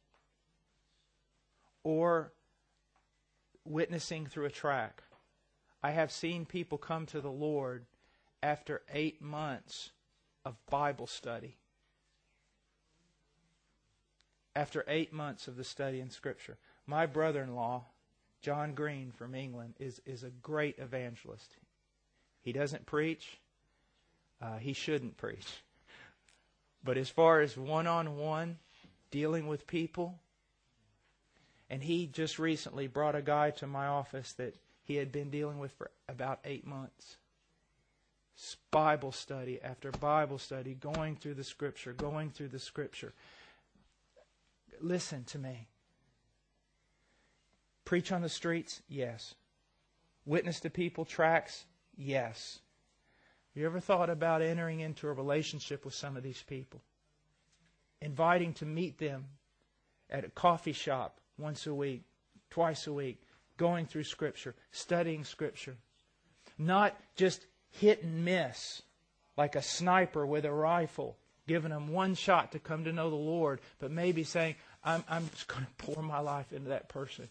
or witnessing through a tract. I have seen people come to the Lord after eight months of Bible study. After eight months of the study in Scripture. My brother-in-law, John Green from England, is, is a great evangelist. He doesn't preach. Uh, he shouldn't preach. But as far as one-on-one dealing with people, and he just recently brought a guy to my office that he had been dealing with for about eight months. Bible study after Bible study, going through the Scripture, going through the Scripture. Listen to me. Preach on the streets? Yes. Witness to people, tracts? Yes. You ever thought about entering into a relationship with some of these people? Inviting to meet them at a coffee shop once a week, twice a week, going through Scripture, studying Scripture. Not just hit and miss, like a sniper with a rifle, giving them one shot to come to know the Lord, but maybe saying, I'm, I'm just going to pour my life into that person.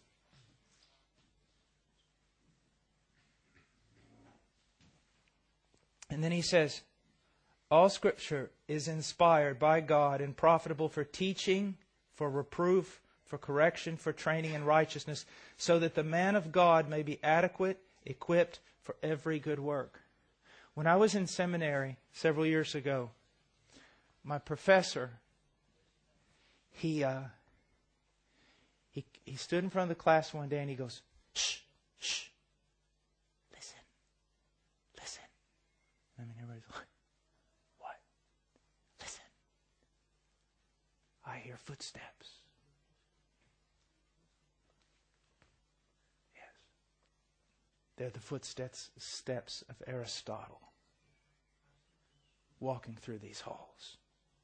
And then he says, all Scripture is inspired by God and profitable for teaching, for reproof, for correction, for training in righteousness, so that the man of God may be adequate, equipped for every good work. When I was in seminary several years ago, my professor, he uh, he he stood in front of the class one day and he goes, shh, shh, listen, listen. I mean, everybody's like, what? Listen. I hear footsteps. Yes. They're the footsteps steps of Aristotle walking through these halls.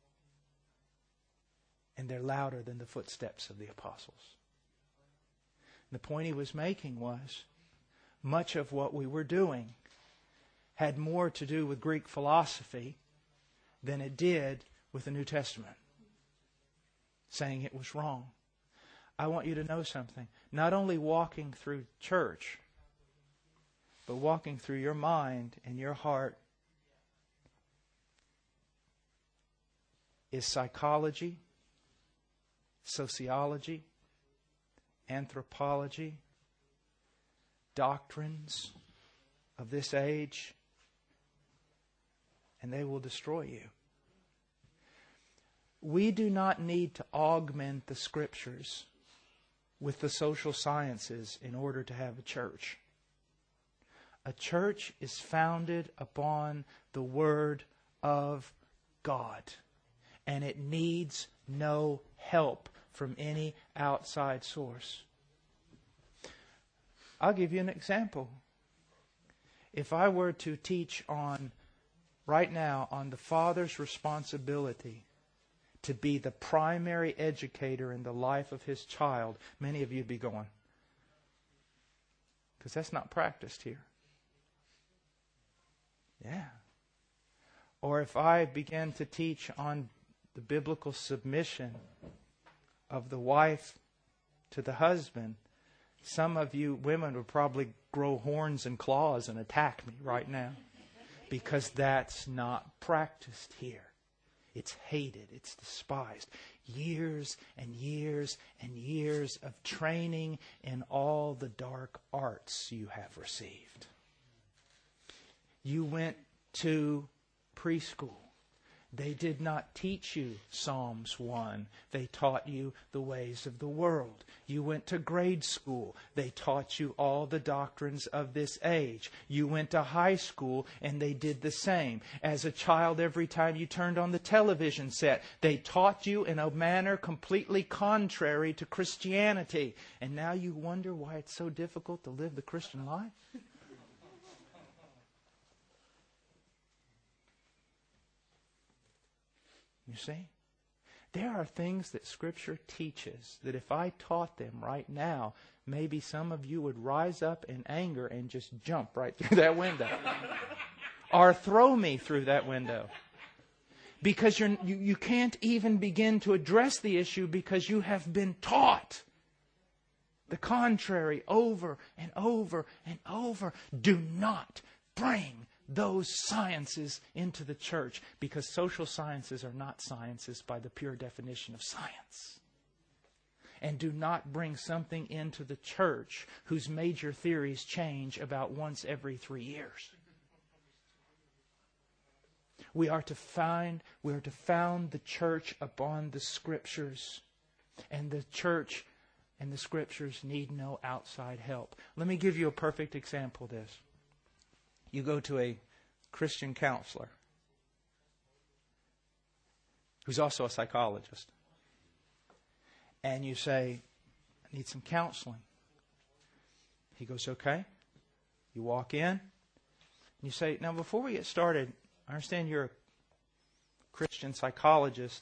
And they're louder than the footsteps of the apostles. The point he was making was, much of what we were doing had more to do with Greek philosophy than it did with the New Testament. Saying it was wrong. I want you to know something. Not only walking through church, but walking through your mind and your heart is psychology, sociology, anthropology, doctrines of this age, and they will destroy you. We do not need to augment the Scriptures with the social sciences in order to have a church. A church is founded upon the Word of God, and it needs no help from any outside source. I'll give you an example. If I were to teach on, right now, on the father's responsibility to be the primary educator in the life of his child, many of you would be going, because that's not practiced here. Yeah. Or if I began to teach on the biblical submission of the wife to the husband, some of you women would probably grow horns and claws and attack me right now, because that's not practiced here. It's hated. It's despised. Years and years and years of training in all the dark arts you have received. You went to preschool. They did not teach you Psalms one. They taught you the ways of the world. You went to grade school. They taught you all the doctrines of this age. You went to high school and they did the same. As a child, every time you turned on the television set, they taught you in a manner completely contrary to Christianity. And now you wonder why it's so difficult to live the Christian life? You see? There are things that Scripture teaches that if I taught them right now, maybe some of you would rise up in anger and just jump right through that window. Or throw me through that window. Because you're, you, you can't even begin to address the issue because you have been taught the contrary over and over and over. Do not bring those sciences into the church, because social sciences are not sciences by the pure definition of science. And do not bring something into the church whose major theories change about once every three years. We are to find, we are to found the church upon the Scriptures. And the church and the Scriptures need no outside help. Let me give you a perfect example of this. You go to a Christian counselor who's also a psychologist, and you say, I need some counseling. He goes, okay. You walk in, and you say, now before we get started, I understand you're a Christian psychologist.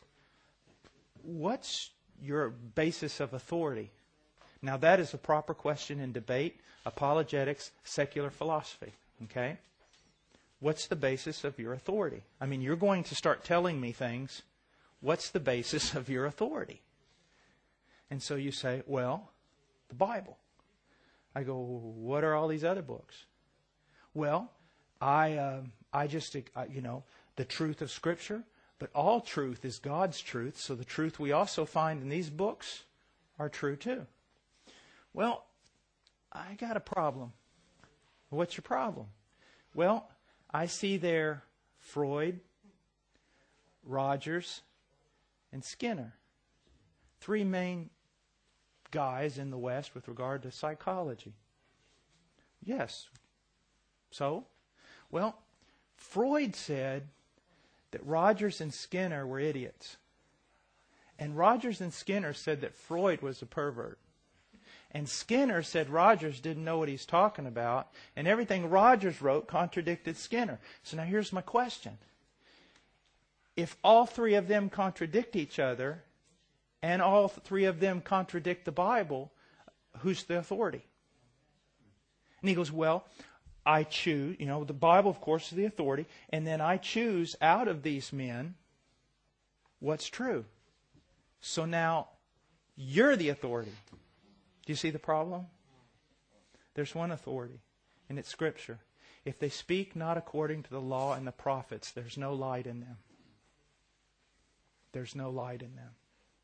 What's your basis of authority? Now that is a proper question in debate, apologetics, secular philosophy. Okay? What's the basis of your authority? I mean, you're going to start telling me things. What's the basis of your authority? And so you say, well, the Bible. I go, what are all these other books? Well, I, uh, I just, uh, you know, the truth of Scripture, but all truth is God's truth, so the truth we also find in these books are true too. Well, I got a problem. What's your problem? Well, I see there Freud, Rogers, and Skinner. Three main guys in the West with regard to psychology. Yes. So? Well, Freud said that Rogers and Skinner were idiots. And Rogers and Skinner said that Freud was a pervert. And Skinner said Rogers didn't know what he's talking about, and everything Rogers wrote contradicted Skinner. So now here's my question. If all three of them contradict each other, and all three of them contradict the Bible, who's the authority? And he goes, well, I choose, you know, the Bible, of course, is the authority, and then I choose out of these men what's true. So now you're the authority. Do you see the problem? There's one authority, and it's Scripture. If they speak not according to the law and the prophets, there's no light in them. There's no light in them.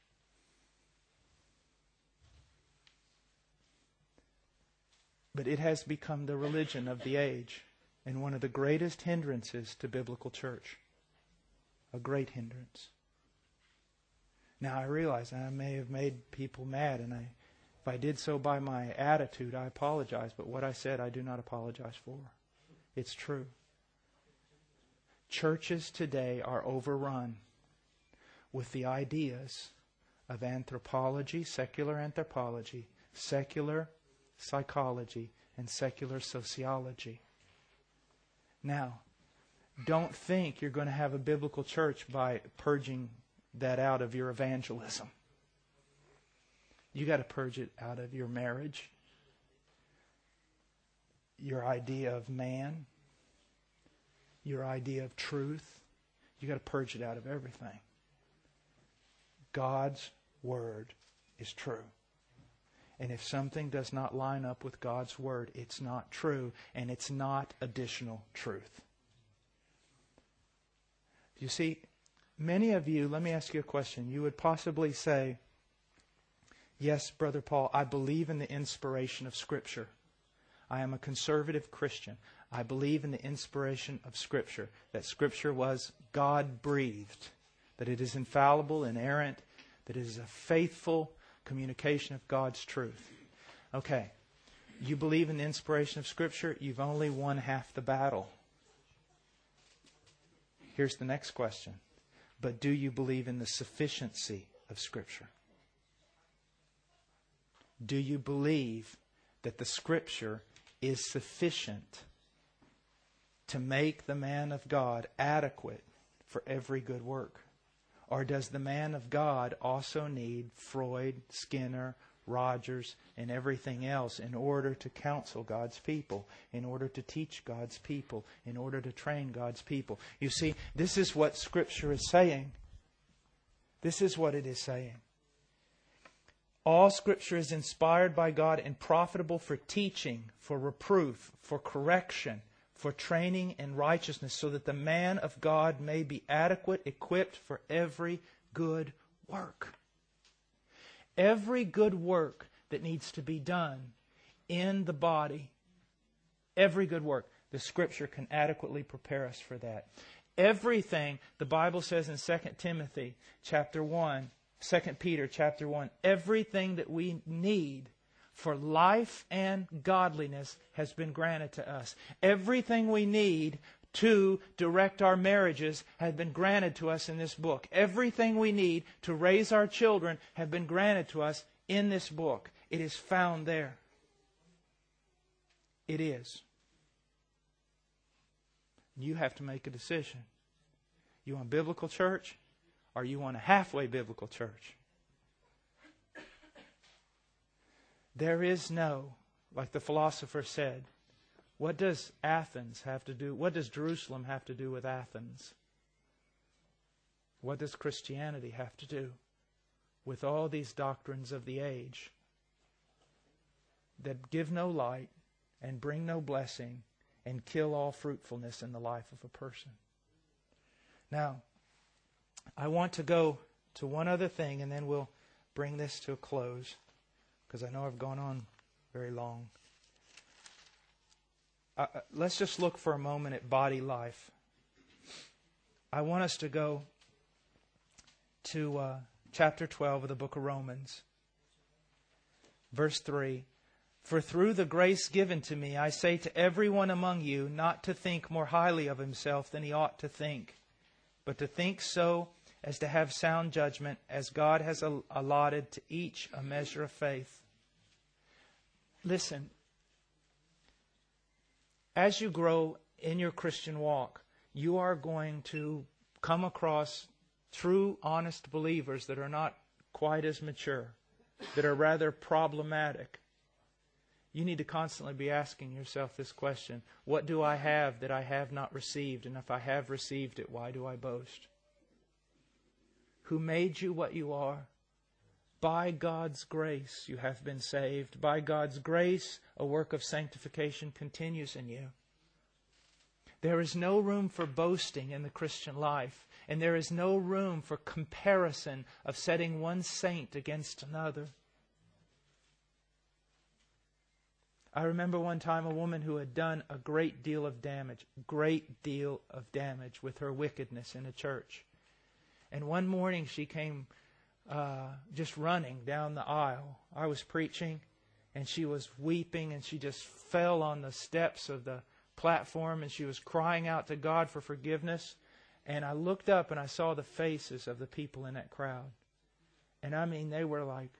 But it has become the religion of the age, and one of the greatest hindrances to biblical church. A great hindrance. Now I realize I may have made people mad, and I If I did so by my attitude, I apologize. But what I said, I do not apologize for. It's true. Churches today are overrun with the ideas of anthropology, secular anthropology, secular psychology, and secular sociology. Now, don't think you're going to have a biblical church by purging that out of your evangelism. You got to purge it out of your marriage, your idea of man, your idea of truth. You got to purge it out of everything. God's Word is true. And if something does not line up with God's Word, it's not true, and it's not additional truth. You see, many of you, let me ask you a question. You would possibly say, yes, Brother Paul, I believe in the inspiration of Scripture. I am a conservative Christian. I believe in the inspiration of Scripture, that Scripture was God-breathed, that it is infallible, inerrant, that it is a faithful communication of God's truth. Okay, you believe in the inspiration of Scripture, you've only won half the battle. Here's the next question. But do you believe in the sufficiency of Scripture? Do you believe that the Scripture is sufficient to make the man of God adequate for every good work? Or does the man of God also need Freud, Skinner, Rogers, and everything else in order to counsel God's people, in order to teach God's people, in order to train God's people? You see, this is what Scripture is saying. This is what it is saying. All Scripture is inspired by God and profitable for teaching, for reproof, for correction, for training in righteousness, so that the man of God may be adequate, equipped for every good work. Every good work that needs to be done in the body, every good work, the Scripture can adequately prepare us for that. Everything, the Bible says in Second Timothy chapter one, Second Peter chapter one, everything that we need for life and godliness has been granted to us. Everything we need to direct our marriages has been granted to us in this book. Everything we need to raise our children have been granted to us in this book. It is found there. It is. You have to make a decision. You want a biblical church, or you want a halfway biblical church? There is no, like the philosopher said, what does Athens have to do? What does Jerusalem have to do with Athens? What does Christianity have to do with all these doctrines of the age that give no light and bring no blessing and kill all fruitfulness in the life of a person? Now, I want to go to one other thing, and then we'll bring this to a close, because I know I've gone on very long. Uh, let's just look for a moment at body life. I want us to go to uh, chapter twelve of the book of Romans, verse three. For through the grace given to me, I say to everyone among you not to think more highly of himself than he ought to think, but to think so as to have sound judgment, as God has allotted to each a measure of faith. Listen, as you grow in your Christian walk, you are going to come across true, honest believers that are not quite as mature, that are rather problematic. You need to constantly be asking yourself this question: what do I have that I have not received? And if I have received it, why do I boast? Who made you what you are? By God's grace you have been saved. By God's grace a work of sanctification continues in you. There is no room for boasting in the Christian life, and there is no room for comparison of setting one saint against another. I remember one time a woman who had done a great deal of damage, great deal of damage with her wickedness in a church. And one morning she came uh, just running down the aisle. I was preaching, and she was weeping, and she just fell on the steps of the platform, and she was crying out to God for forgiveness. And I looked up, and I saw the faces of the people in that crowd. And I mean, they were like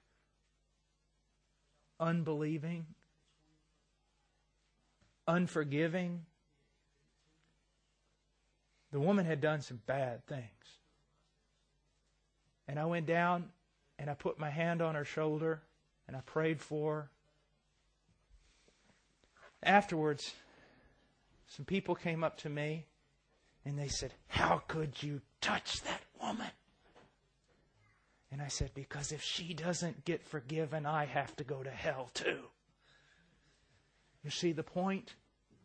unbelieving, unforgiving, The woman had done some bad things. And I went down and I put my hand on her shoulder and I prayed for her. Afterwards, some people came up to me and they said, "How could you touch that woman?" And I said, "Because if she doesn't get forgiven, I have to go to hell too." You see the point?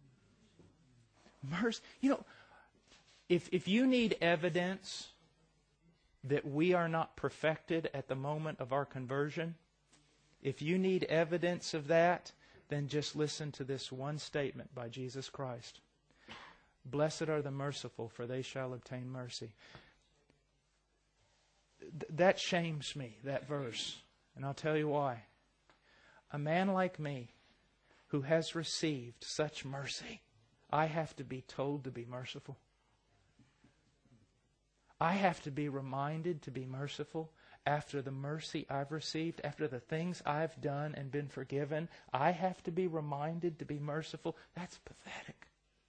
Mercy. You know, if if you need evidence that we are not perfected at the moment of our conversion, if you need evidence of that, then just listen to this one statement by Jesus Christ. Blessed are the merciful, for they shall obtain mercy. Th- that shames me, that verse. And I'll tell you why. A man like me, who has received such mercy, I have to be told to be merciful. I have to be reminded to be merciful after the mercy I've received, after the things I've done and been forgiven. I have to be reminded to be merciful. That's pathetic.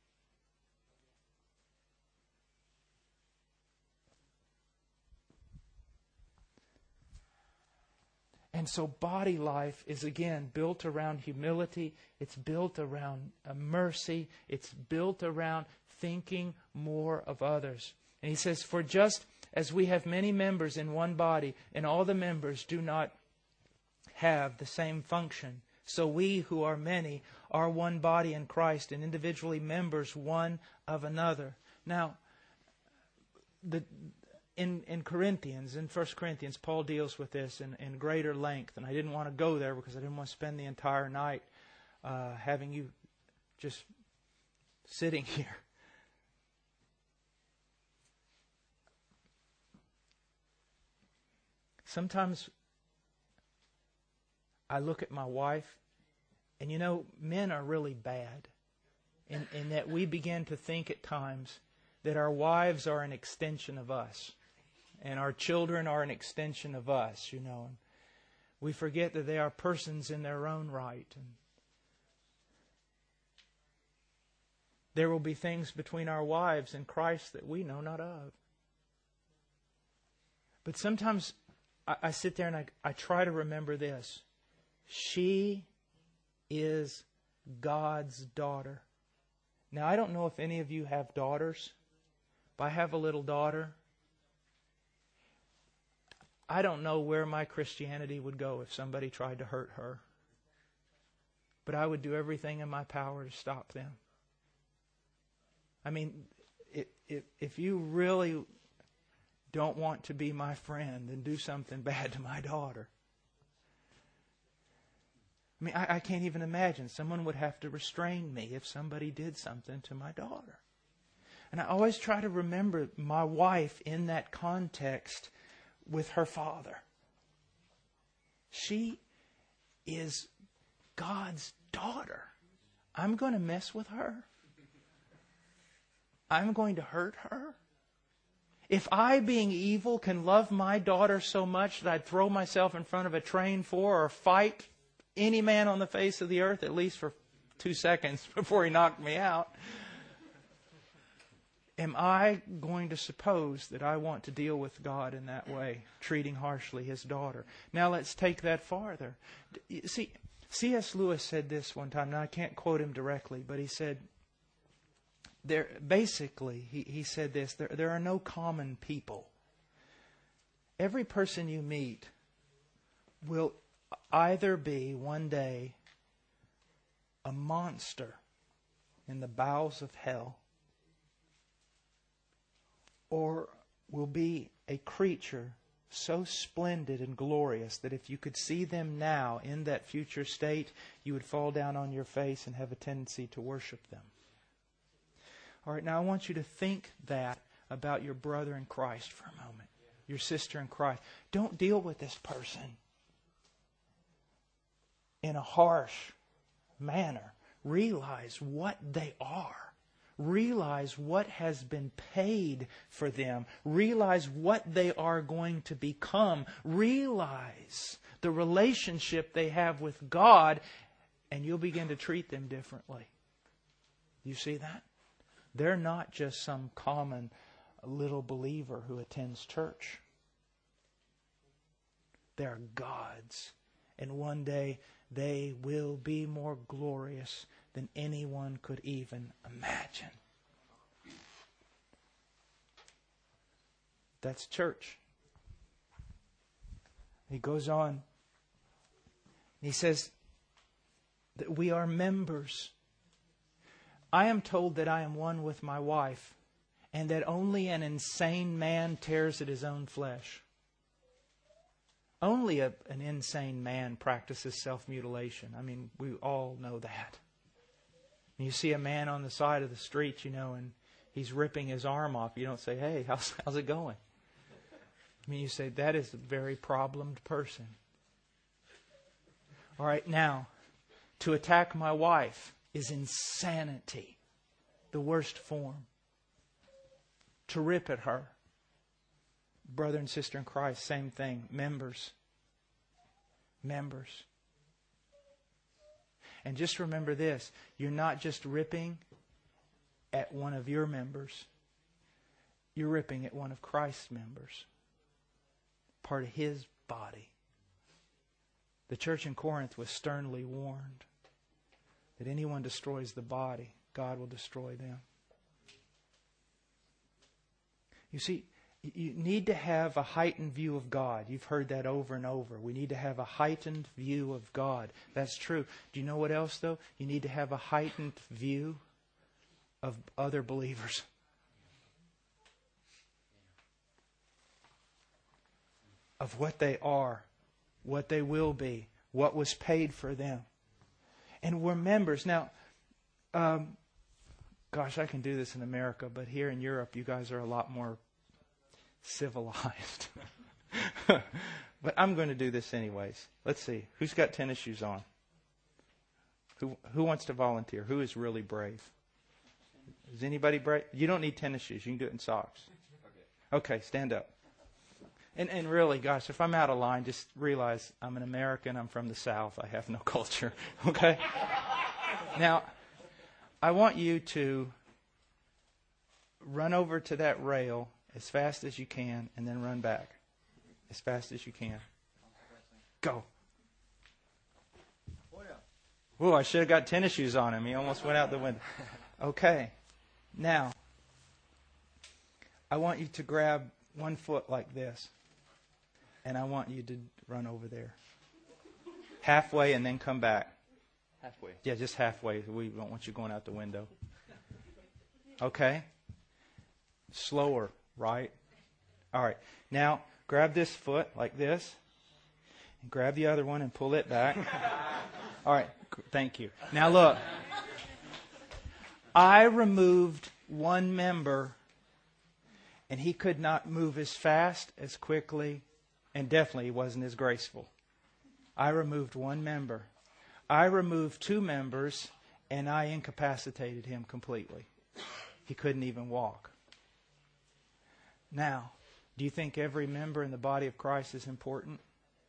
And so body life is, again, built around humility. It's built around uh, mercy. It's built around thinking more of others. And he says, "For just as we have many members in one body, and all the members do not have the same function, so we who are many are one body in Christ, and individually members one of another." Now, the In, in Corinthians, in First Corinthians, Paul deals with this in, in greater length. And I didn't want to go there because I didn't want to spend the entire night uh, having you just sitting here. Sometimes I look at my wife, and you know, men are really bad in, in that we begin to think at times that our wives are an extension of us. And our children are an extension of us, you know. And we forget that they are persons in their own right. And there will be things between our wives and Christ that we know not of. But sometimes I, I sit there and I, I try to remember this. She is God's daughter. Now, I don't know if any of you have daughters, but I have a little daughter. I don't know where my Christianity would go if somebody tried to hurt her. But I would do everything in my power to stop them. I mean, if, if you really don't want to be my friend, then do something bad to my daughter. I mean, I, I can't even imagine. Someone would have to restrain me if somebody did something to my daughter. And I always try to remember my wife in that context with her father. She is God's daughter. I'm going to mess with her. I'm going to hurt her. If I, being evil, can love my daughter so much that I'd throw myself in front of a train for or fight any man on the face of the earth, at least for two seconds before he knocked me out, am I going to suppose that I want to deal with God in that way, treating harshly His daughter? Now let's take that farther. See, C S Lewis said this one time. Now I can't quote him directly, but he said, there, basically, he, he said this, there, there are no common people. Every person you meet will either be one day a monster in the bowels of hell, or will be a creature so splendid and glorious that if you could see them now in that future state, you would fall down on your face and have a tendency to worship them. All right, now I want you to think that about your brother in Christ for a moment, your sister in Christ. Don't deal with this person in a harsh manner. Realize what they are. Realize what has been paid for them. Realize what they are going to become. Realize the relationship they have with God, and you'll begin to treat them differently. You see that? They're not just some common little believer who attends church. They're God's. And one day they will be more glorious than anyone could even imagine. That's church. He goes on. He says that we are members. I am told that I am one with my wife, and that only an insane man tears at his own flesh. Only a, an insane man practices self-mutilation. I mean, we all know that. And you see a man on the side of the street, you know, and he's ripping his arm off. You don't say, hey, how's, how's it going? I mean, you say, that is a very problemed person. All right, now, to attack my wife is insanity, the worst form. To rip at her. Brother and sister in Christ, same thing. Members. Members. And just remember this. You're not just ripping at one of your members. You're ripping at one of Christ's members. Part of His body. The church in Corinth was sternly warned that anyone destroys the body, God will destroy them. You see, you need to have a heightened view of God. You've heard that over and over. We need to have a heightened view of God. That's true. Do you know what else, though? You need to have a heightened view of other believers. Of what they are, what they will be, what was paid for them. And we're members. Now, um, gosh, I can do this in America, but here in Europe, you guys are a lot more civilized. But I'm going to do this anyways. Let's see. Who's got tennis shoes on? Who who wants to volunteer? Who is really brave? Is anybody brave? You don't need tennis shoes. You can do it in socks. Okay, stand up. And and really, gosh, if I'm out of line, just realize I'm an American. I'm from the South. I have no culture. Okay? Now, I want you to run over to that rail as fast as you can and then run back as fast as you can. Go. Oh, I should have got tennis shoes on him. He almost went out the window. Okay. Now, I want you to grab one foot like this. And I want you to run over there. Halfway and then come back. Halfway. Yeah, just halfway. We don't want you going out the window. Okay? Slower, right? All right. Now, grab this foot like this. And grab the other one and pull it back. All right. Thank you. Now, look. I removed one member, and he could not move as fast, as quickly, and definitely he wasn't as graceful. I removed one member. I removed two members, and I incapacitated him completely. He couldn't even walk. Now, do you think every member in the body of Christ is important?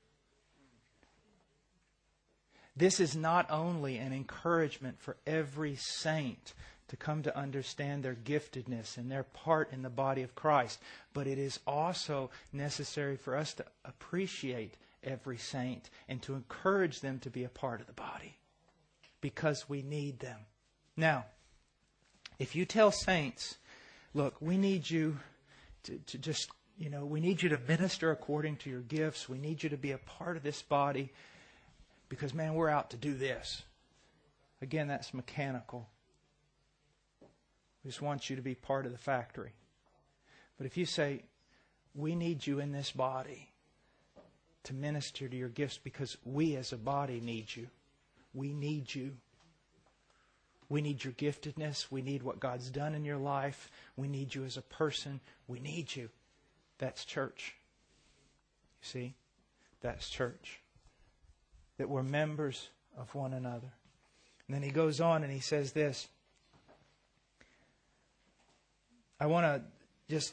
This is not only an encouragement for every saint to come to understand their giftedness and their part in the body of Christ, but it is also necessary for us to appreciate every saint and to encourage them to be a part of the body because we need them. Now, if you tell saints, look, we need you to, to just, you know, we need you to minister according to your gifts. We need you to be a part of this body because, man, we're out to do this. Again, that's mechanical. We just want you to be part of the factory. But if you say, we need you in this body to minister to your gifts because we as a body need you. We need you. We need your giftedness. We need what God's done in your life. We need you as a person. We need you. That's church. You see? That's church. That we're members of one another. And then he goes on and he says this. I want to just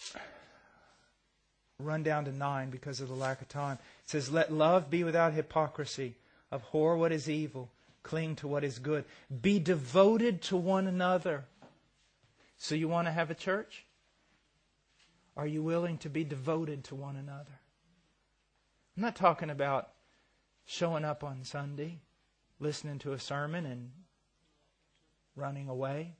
run down to nine because of the lack of time. It says, let love be without hypocrisy. Abhor what is evil. Cling to what is good. Be devoted to one another. So you want to have a church? Are you willing to be devoted to one another? I'm not talking about showing up on Sunday, listening to a sermon and running away.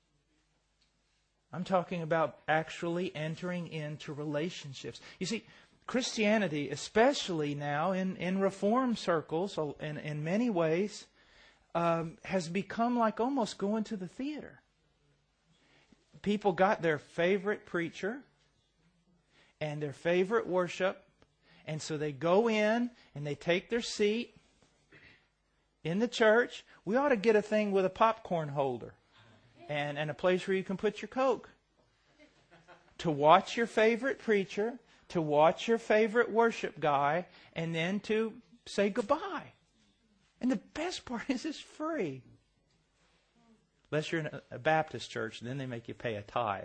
I'm talking about actually entering into relationships. You see, Christianity, especially now in, in reform circles, in, in many ways, um, has become like almost going to the theater. People got their favorite preacher and their favorite worship, and so they go in and they take their seat in the church. We ought to get a thing with a popcorn holder and, and a place where you can put your Coke to watch your favorite preacher, to watch your favorite worship guy, and then to say goodbye. And the best part is it's free. Unless you're in a Baptist church, then they make you pay a tithe.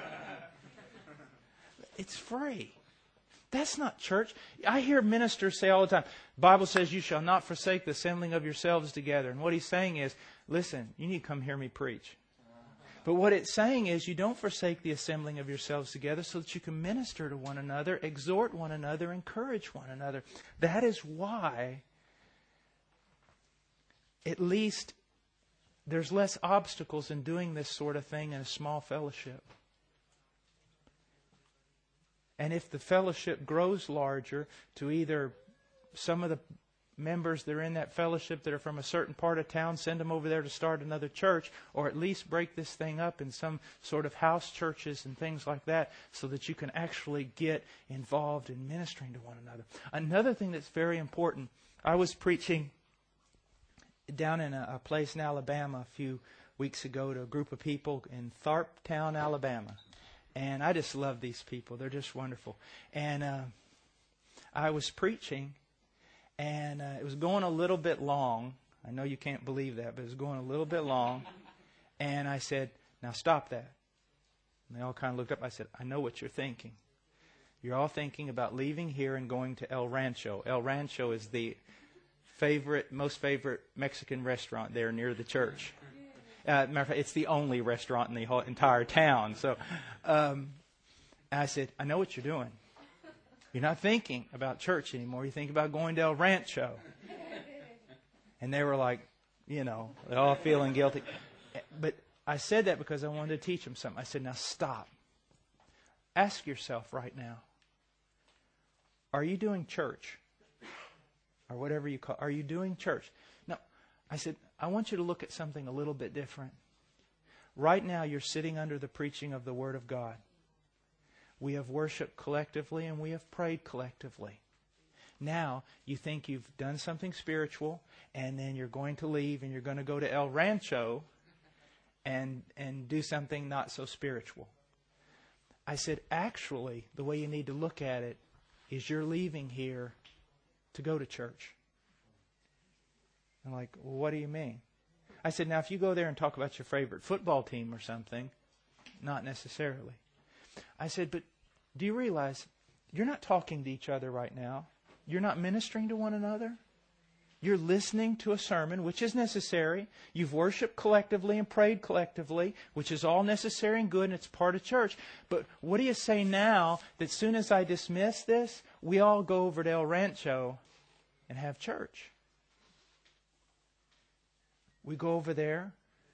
It's free. That's not church. I hear ministers say all the time, the Bible says you shall not forsake the assembling of yourselves together. And what he's saying is, listen, you need to come hear me preach. But what it's saying is you don't forsake the assembling of yourselves together so that you can minister to one another, exhort one another, encourage one another. That is why, at least, there's less obstacles in doing this sort of thing in a small fellowship. And if the fellowship grows larger to either some of the members that are in that fellowship that are from a certain part of town, send them over there to start another church, or at least break this thing up in some sort of house churches and things like that so that you can actually get involved in ministering to one another. Another thing that's very important, I was preaching down in a, a place in Alabama a few weeks ago to a group of people in Tharptown, Alabama. And I just love these people. They're just wonderful. And uh, I was preaching, and uh, it was going a little bit long. I know you can't believe that, but it was going a little bit long. And I said, now stop that. And they all kind of looked up. I said, I know what you're thinking. You're all thinking about leaving here and going to El Rancho. El Rancho is the favorite, most favorite Mexican restaurant there near the church. Uh, matter of fact, it's the only restaurant in the whole entire town. So um, I said, I know what you're doing. You're not thinking about church anymore. You think about going to El Rancho. And they were like, you know, they're all feeling guilty. But I said that because I wanted to teach them something. I said, now stop. Ask yourself right now, are you doing church? Or whatever you call it. Are you doing church? No. I said, I want you to look at something a little bit different. Right now, you're sitting under the preaching of the Word of God. We have worshiped collectively and we have prayed collectively. Now, you think you've done something spiritual, and then you're going to leave and you're going to go to El Rancho and, and do something not so spiritual. I said, actually, the way you need to look at it is you're leaving here to go to church. I'm like, well, what do you mean? I said, now, if you go there and talk about your favorite football team or something, not necessarily. I said, but do you realize you're not talking to each other right now? You're not ministering to one another? You're listening to a sermon, which is necessary. You've worshiped collectively and prayed collectively, which is all necessary and good, and it's part of church. But what do you say now that as soon as I dismiss this, we all go over to El Rancho and have church? We go over there,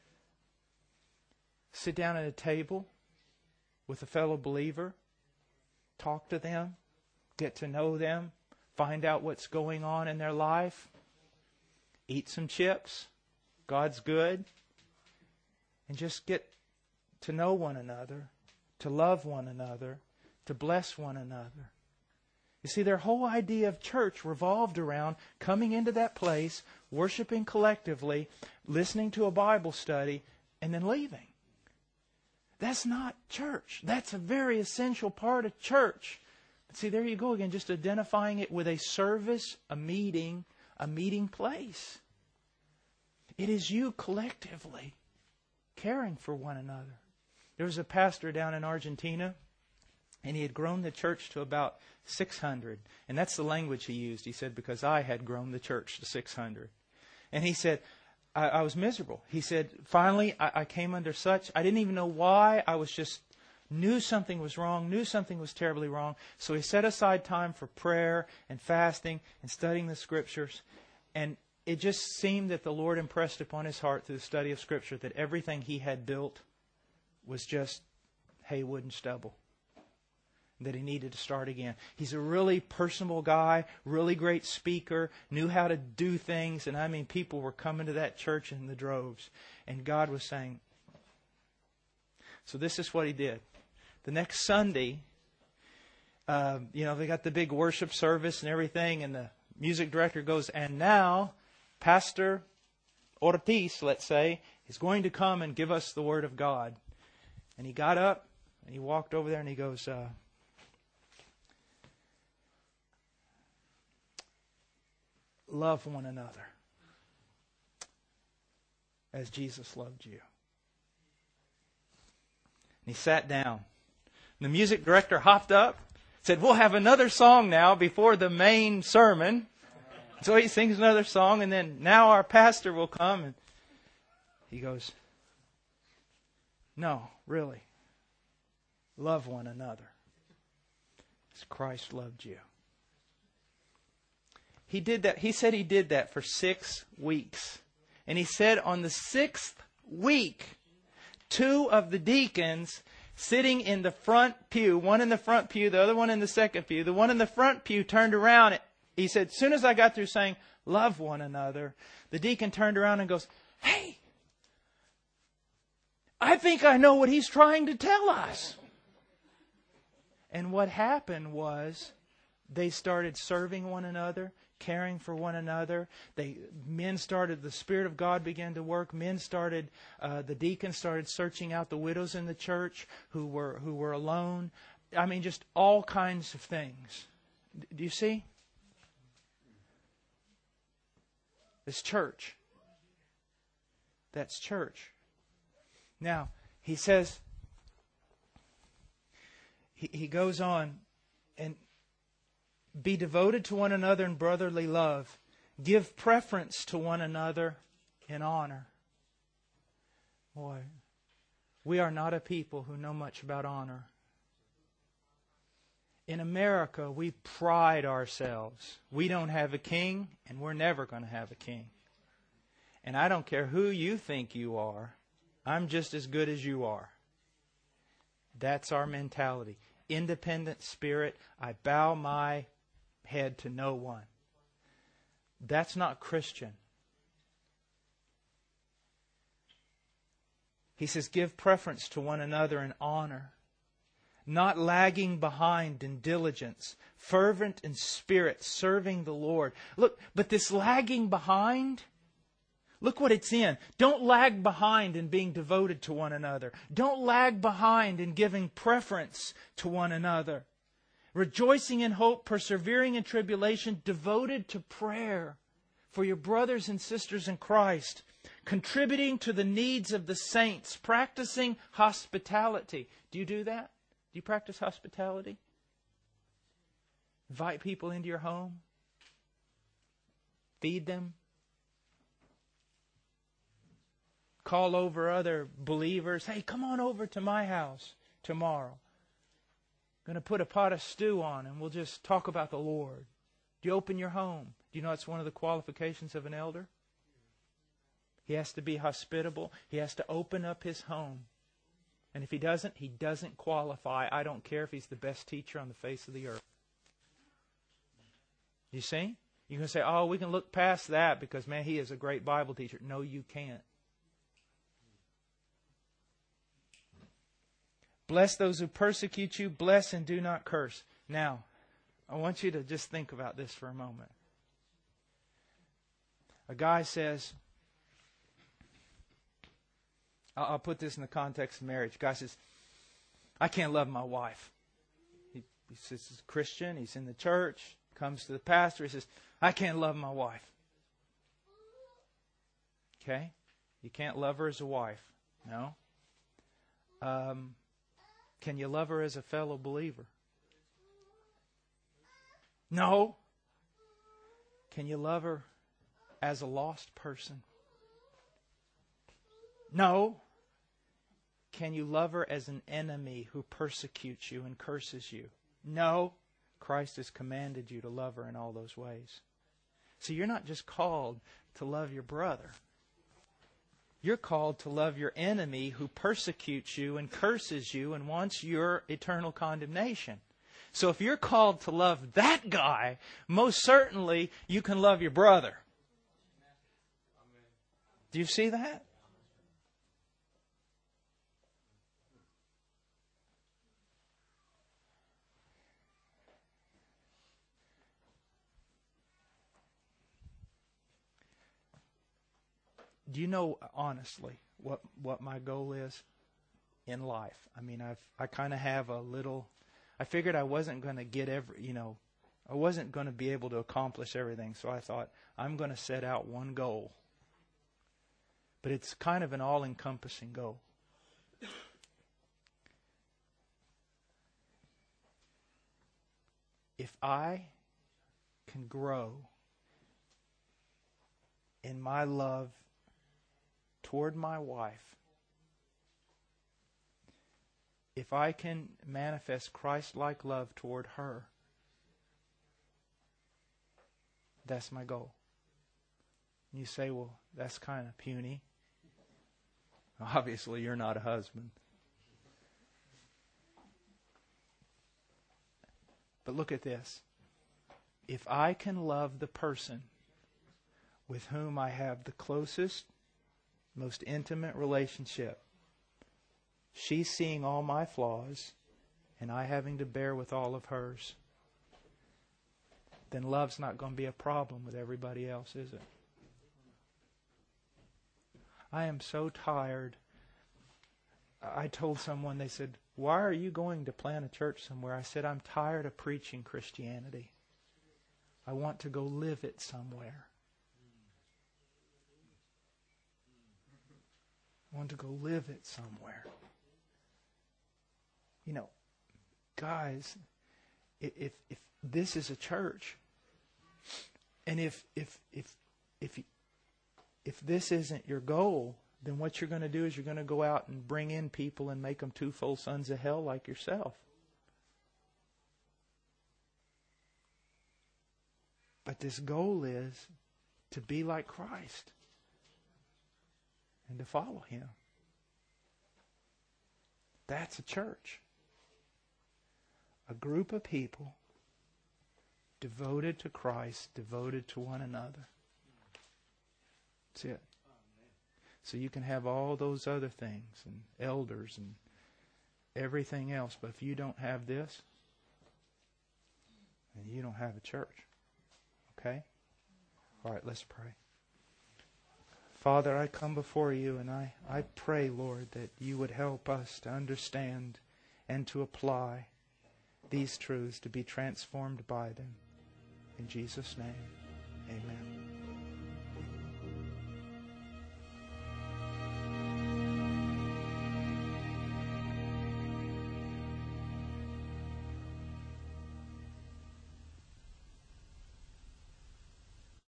sit down at a table with a fellow believer, talk to them, get to know them, find out what's going on in their life, eat some chips, God's good, and just get to know one another, to love one another, to bless one another. You see, their whole idea of church revolved around coming into that place, worshiping collectively, listening to a Bible study, and then leaving. That's not church. That's a very essential part of church. But see, there you go again, just identifying it with a service, a meeting, a meeting place. It is you collectively caring for one another. There was a pastor down in Argentina, and he had grown the church to about six hundred. And that's the language he used. He said, because I had grown the church to six hundred. And he said, I, I was miserable. He said, finally, I, I came under such, I didn't even know why. I was just, knew something was wrong, knew something was terribly wrong. So he set aside time for prayer and fasting and studying the Scriptures. And it just seemed that the Lord impressed upon his heart through the study of Scripture that everything he had built was just hay, wood, and stubble. That he needed to start again. He's a really personable guy, really great speaker, knew how to do things. And I mean, people were coming to that church in the droves. And God was saying, so this is what he did. The next Sunday, uh, you know, they got the big worship service and everything. And the music director goes, and now Pastor Ortiz, let's say, is going to come and give us the Word of God. And he got up and he walked over there and he goes, uh, love one another as Jesus loved you. And he sat down. And the music director hopped up, said, we'll have another song now before the main sermon. So he sings another song, and then now our pastor will come. And he goes, no, really. Love one another as Christ loved you. He did that. He said he did that for six weeks. And he said on the sixth week, two of the deacons sitting in the front pew, one in the front pew, the other one in the second pew, the one in the front pew turned around. He said, as soon as I got through saying, love one another, the deacon turned around and goes, hey, I think I know what he's trying to tell us. And what happened was they started serving one another, caring for one another. They men started, the Spirit of God began to work. Men started, uh, the deacons started searching out the widows in the church who were who were alone. I mean, just all kinds of things. Do you see? It's church. That's church. Now, he says, he, he goes on, and be devoted to one another in brotherly love. Give preference to one another in honor. Boy, we are not a people who know much about honor. In America, we pride ourselves. We don't have a king, and we're never going to have a king. And I don't care who you think you are. I'm just as good as you are. That's our mentality. Independent spirit. I bow my head to no one. That's not Christian. He says, give preference to one another in honor. Not lagging behind in diligence, fervent in spirit, serving the Lord. Look, but this lagging behind, look what it's in. Don't lag behind in being devoted to one another. Don't lag behind in giving preference to one another. Rejoicing in hope, persevering in tribulation, devoted to prayer for your brothers and sisters in Christ, contributing to the needs of the saints, practicing hospitality. Do you do that? Do you practice hospitality? Invite people into your home? Feed them? Call over other believers. Hey, come on over to my house tomorrow. I'm going to put a pot of stew on and we'll just talk about the Lord. Do you open your home? Do you know it's one of the qualifications of an elder? He has to be hospitable. He has to open up his home. And if he doesn't, he doesn't qualify. I don't care if he's the best teacher on the face of the earth. You see? You can say, oh, we can look past that because, man, he is a great Bible teacher. No, you can't. Bless those who persecute you. Bless and do not curse. Now, I want you to just think about this for a moment. A guy says, I'll put this in the context of marriage. A guy says, I can't love my wife. He, he says he's a Christian. He's in the church. Comes to the pastor. He says, I can't love my wife. Okay? You can't love her as a wife. No. Um, can you love her as a fellow believer? No. Can you love her as a lost person? No. Can you love her as an enemy who persecutes you and curses you? No. Christ has commanded you to love her in all those ways. So you're not just called to love your brother. You're called to love your enemy who persecutes you and curses you and wants your eternal condemnation. So if you're called to love that guy, most certainly you can love your brother. Do you see that? Do you know, honestly, what what my goal is in life? I mean, I've I kind of have a little. I figured I wasn't going to get every, you know, I wasn't going to be able to accomplish everything. So I thought I'm going to set out one goal, but it's kind of an all-encompassing goal. If I can grow in my love toward my wife, if I can manifest Christ-like love toward her, that's my goal. And you say, well, that's kind of puny. Obviously, you're not a husband. But look at this. If I can love the person with whom I have the closest, most intimate relationship, she's seeing all my flaws and I having to bear with all of hers, then love's not going to be a problem with everybody else, is it? I am so tired. I told someone, they said, why are you going to plant a church somewhere? I said, I'm tired of preaching Christianity. I want to go live it somewhere. I want to go live it somewhere. You know, guys, if if this is a church, and if if if if if this isn't your goal, then what you're going to do is you're going to go out and bring in people and make them twofold sons of hell like yourself. But this goal is to be like Christ and to follow Him. That's a church. A group of people devoted to Christ, devoted to one another. That's it. So you can have all those other things and elders and everything else, but if you don't have this, then you don't have a church. Okay? All right, let's pray. Father, I come before you and I, I pray, Lord, that you would help us to understand and to apply these truths, to be transformed by them. In Jesus' name, amen.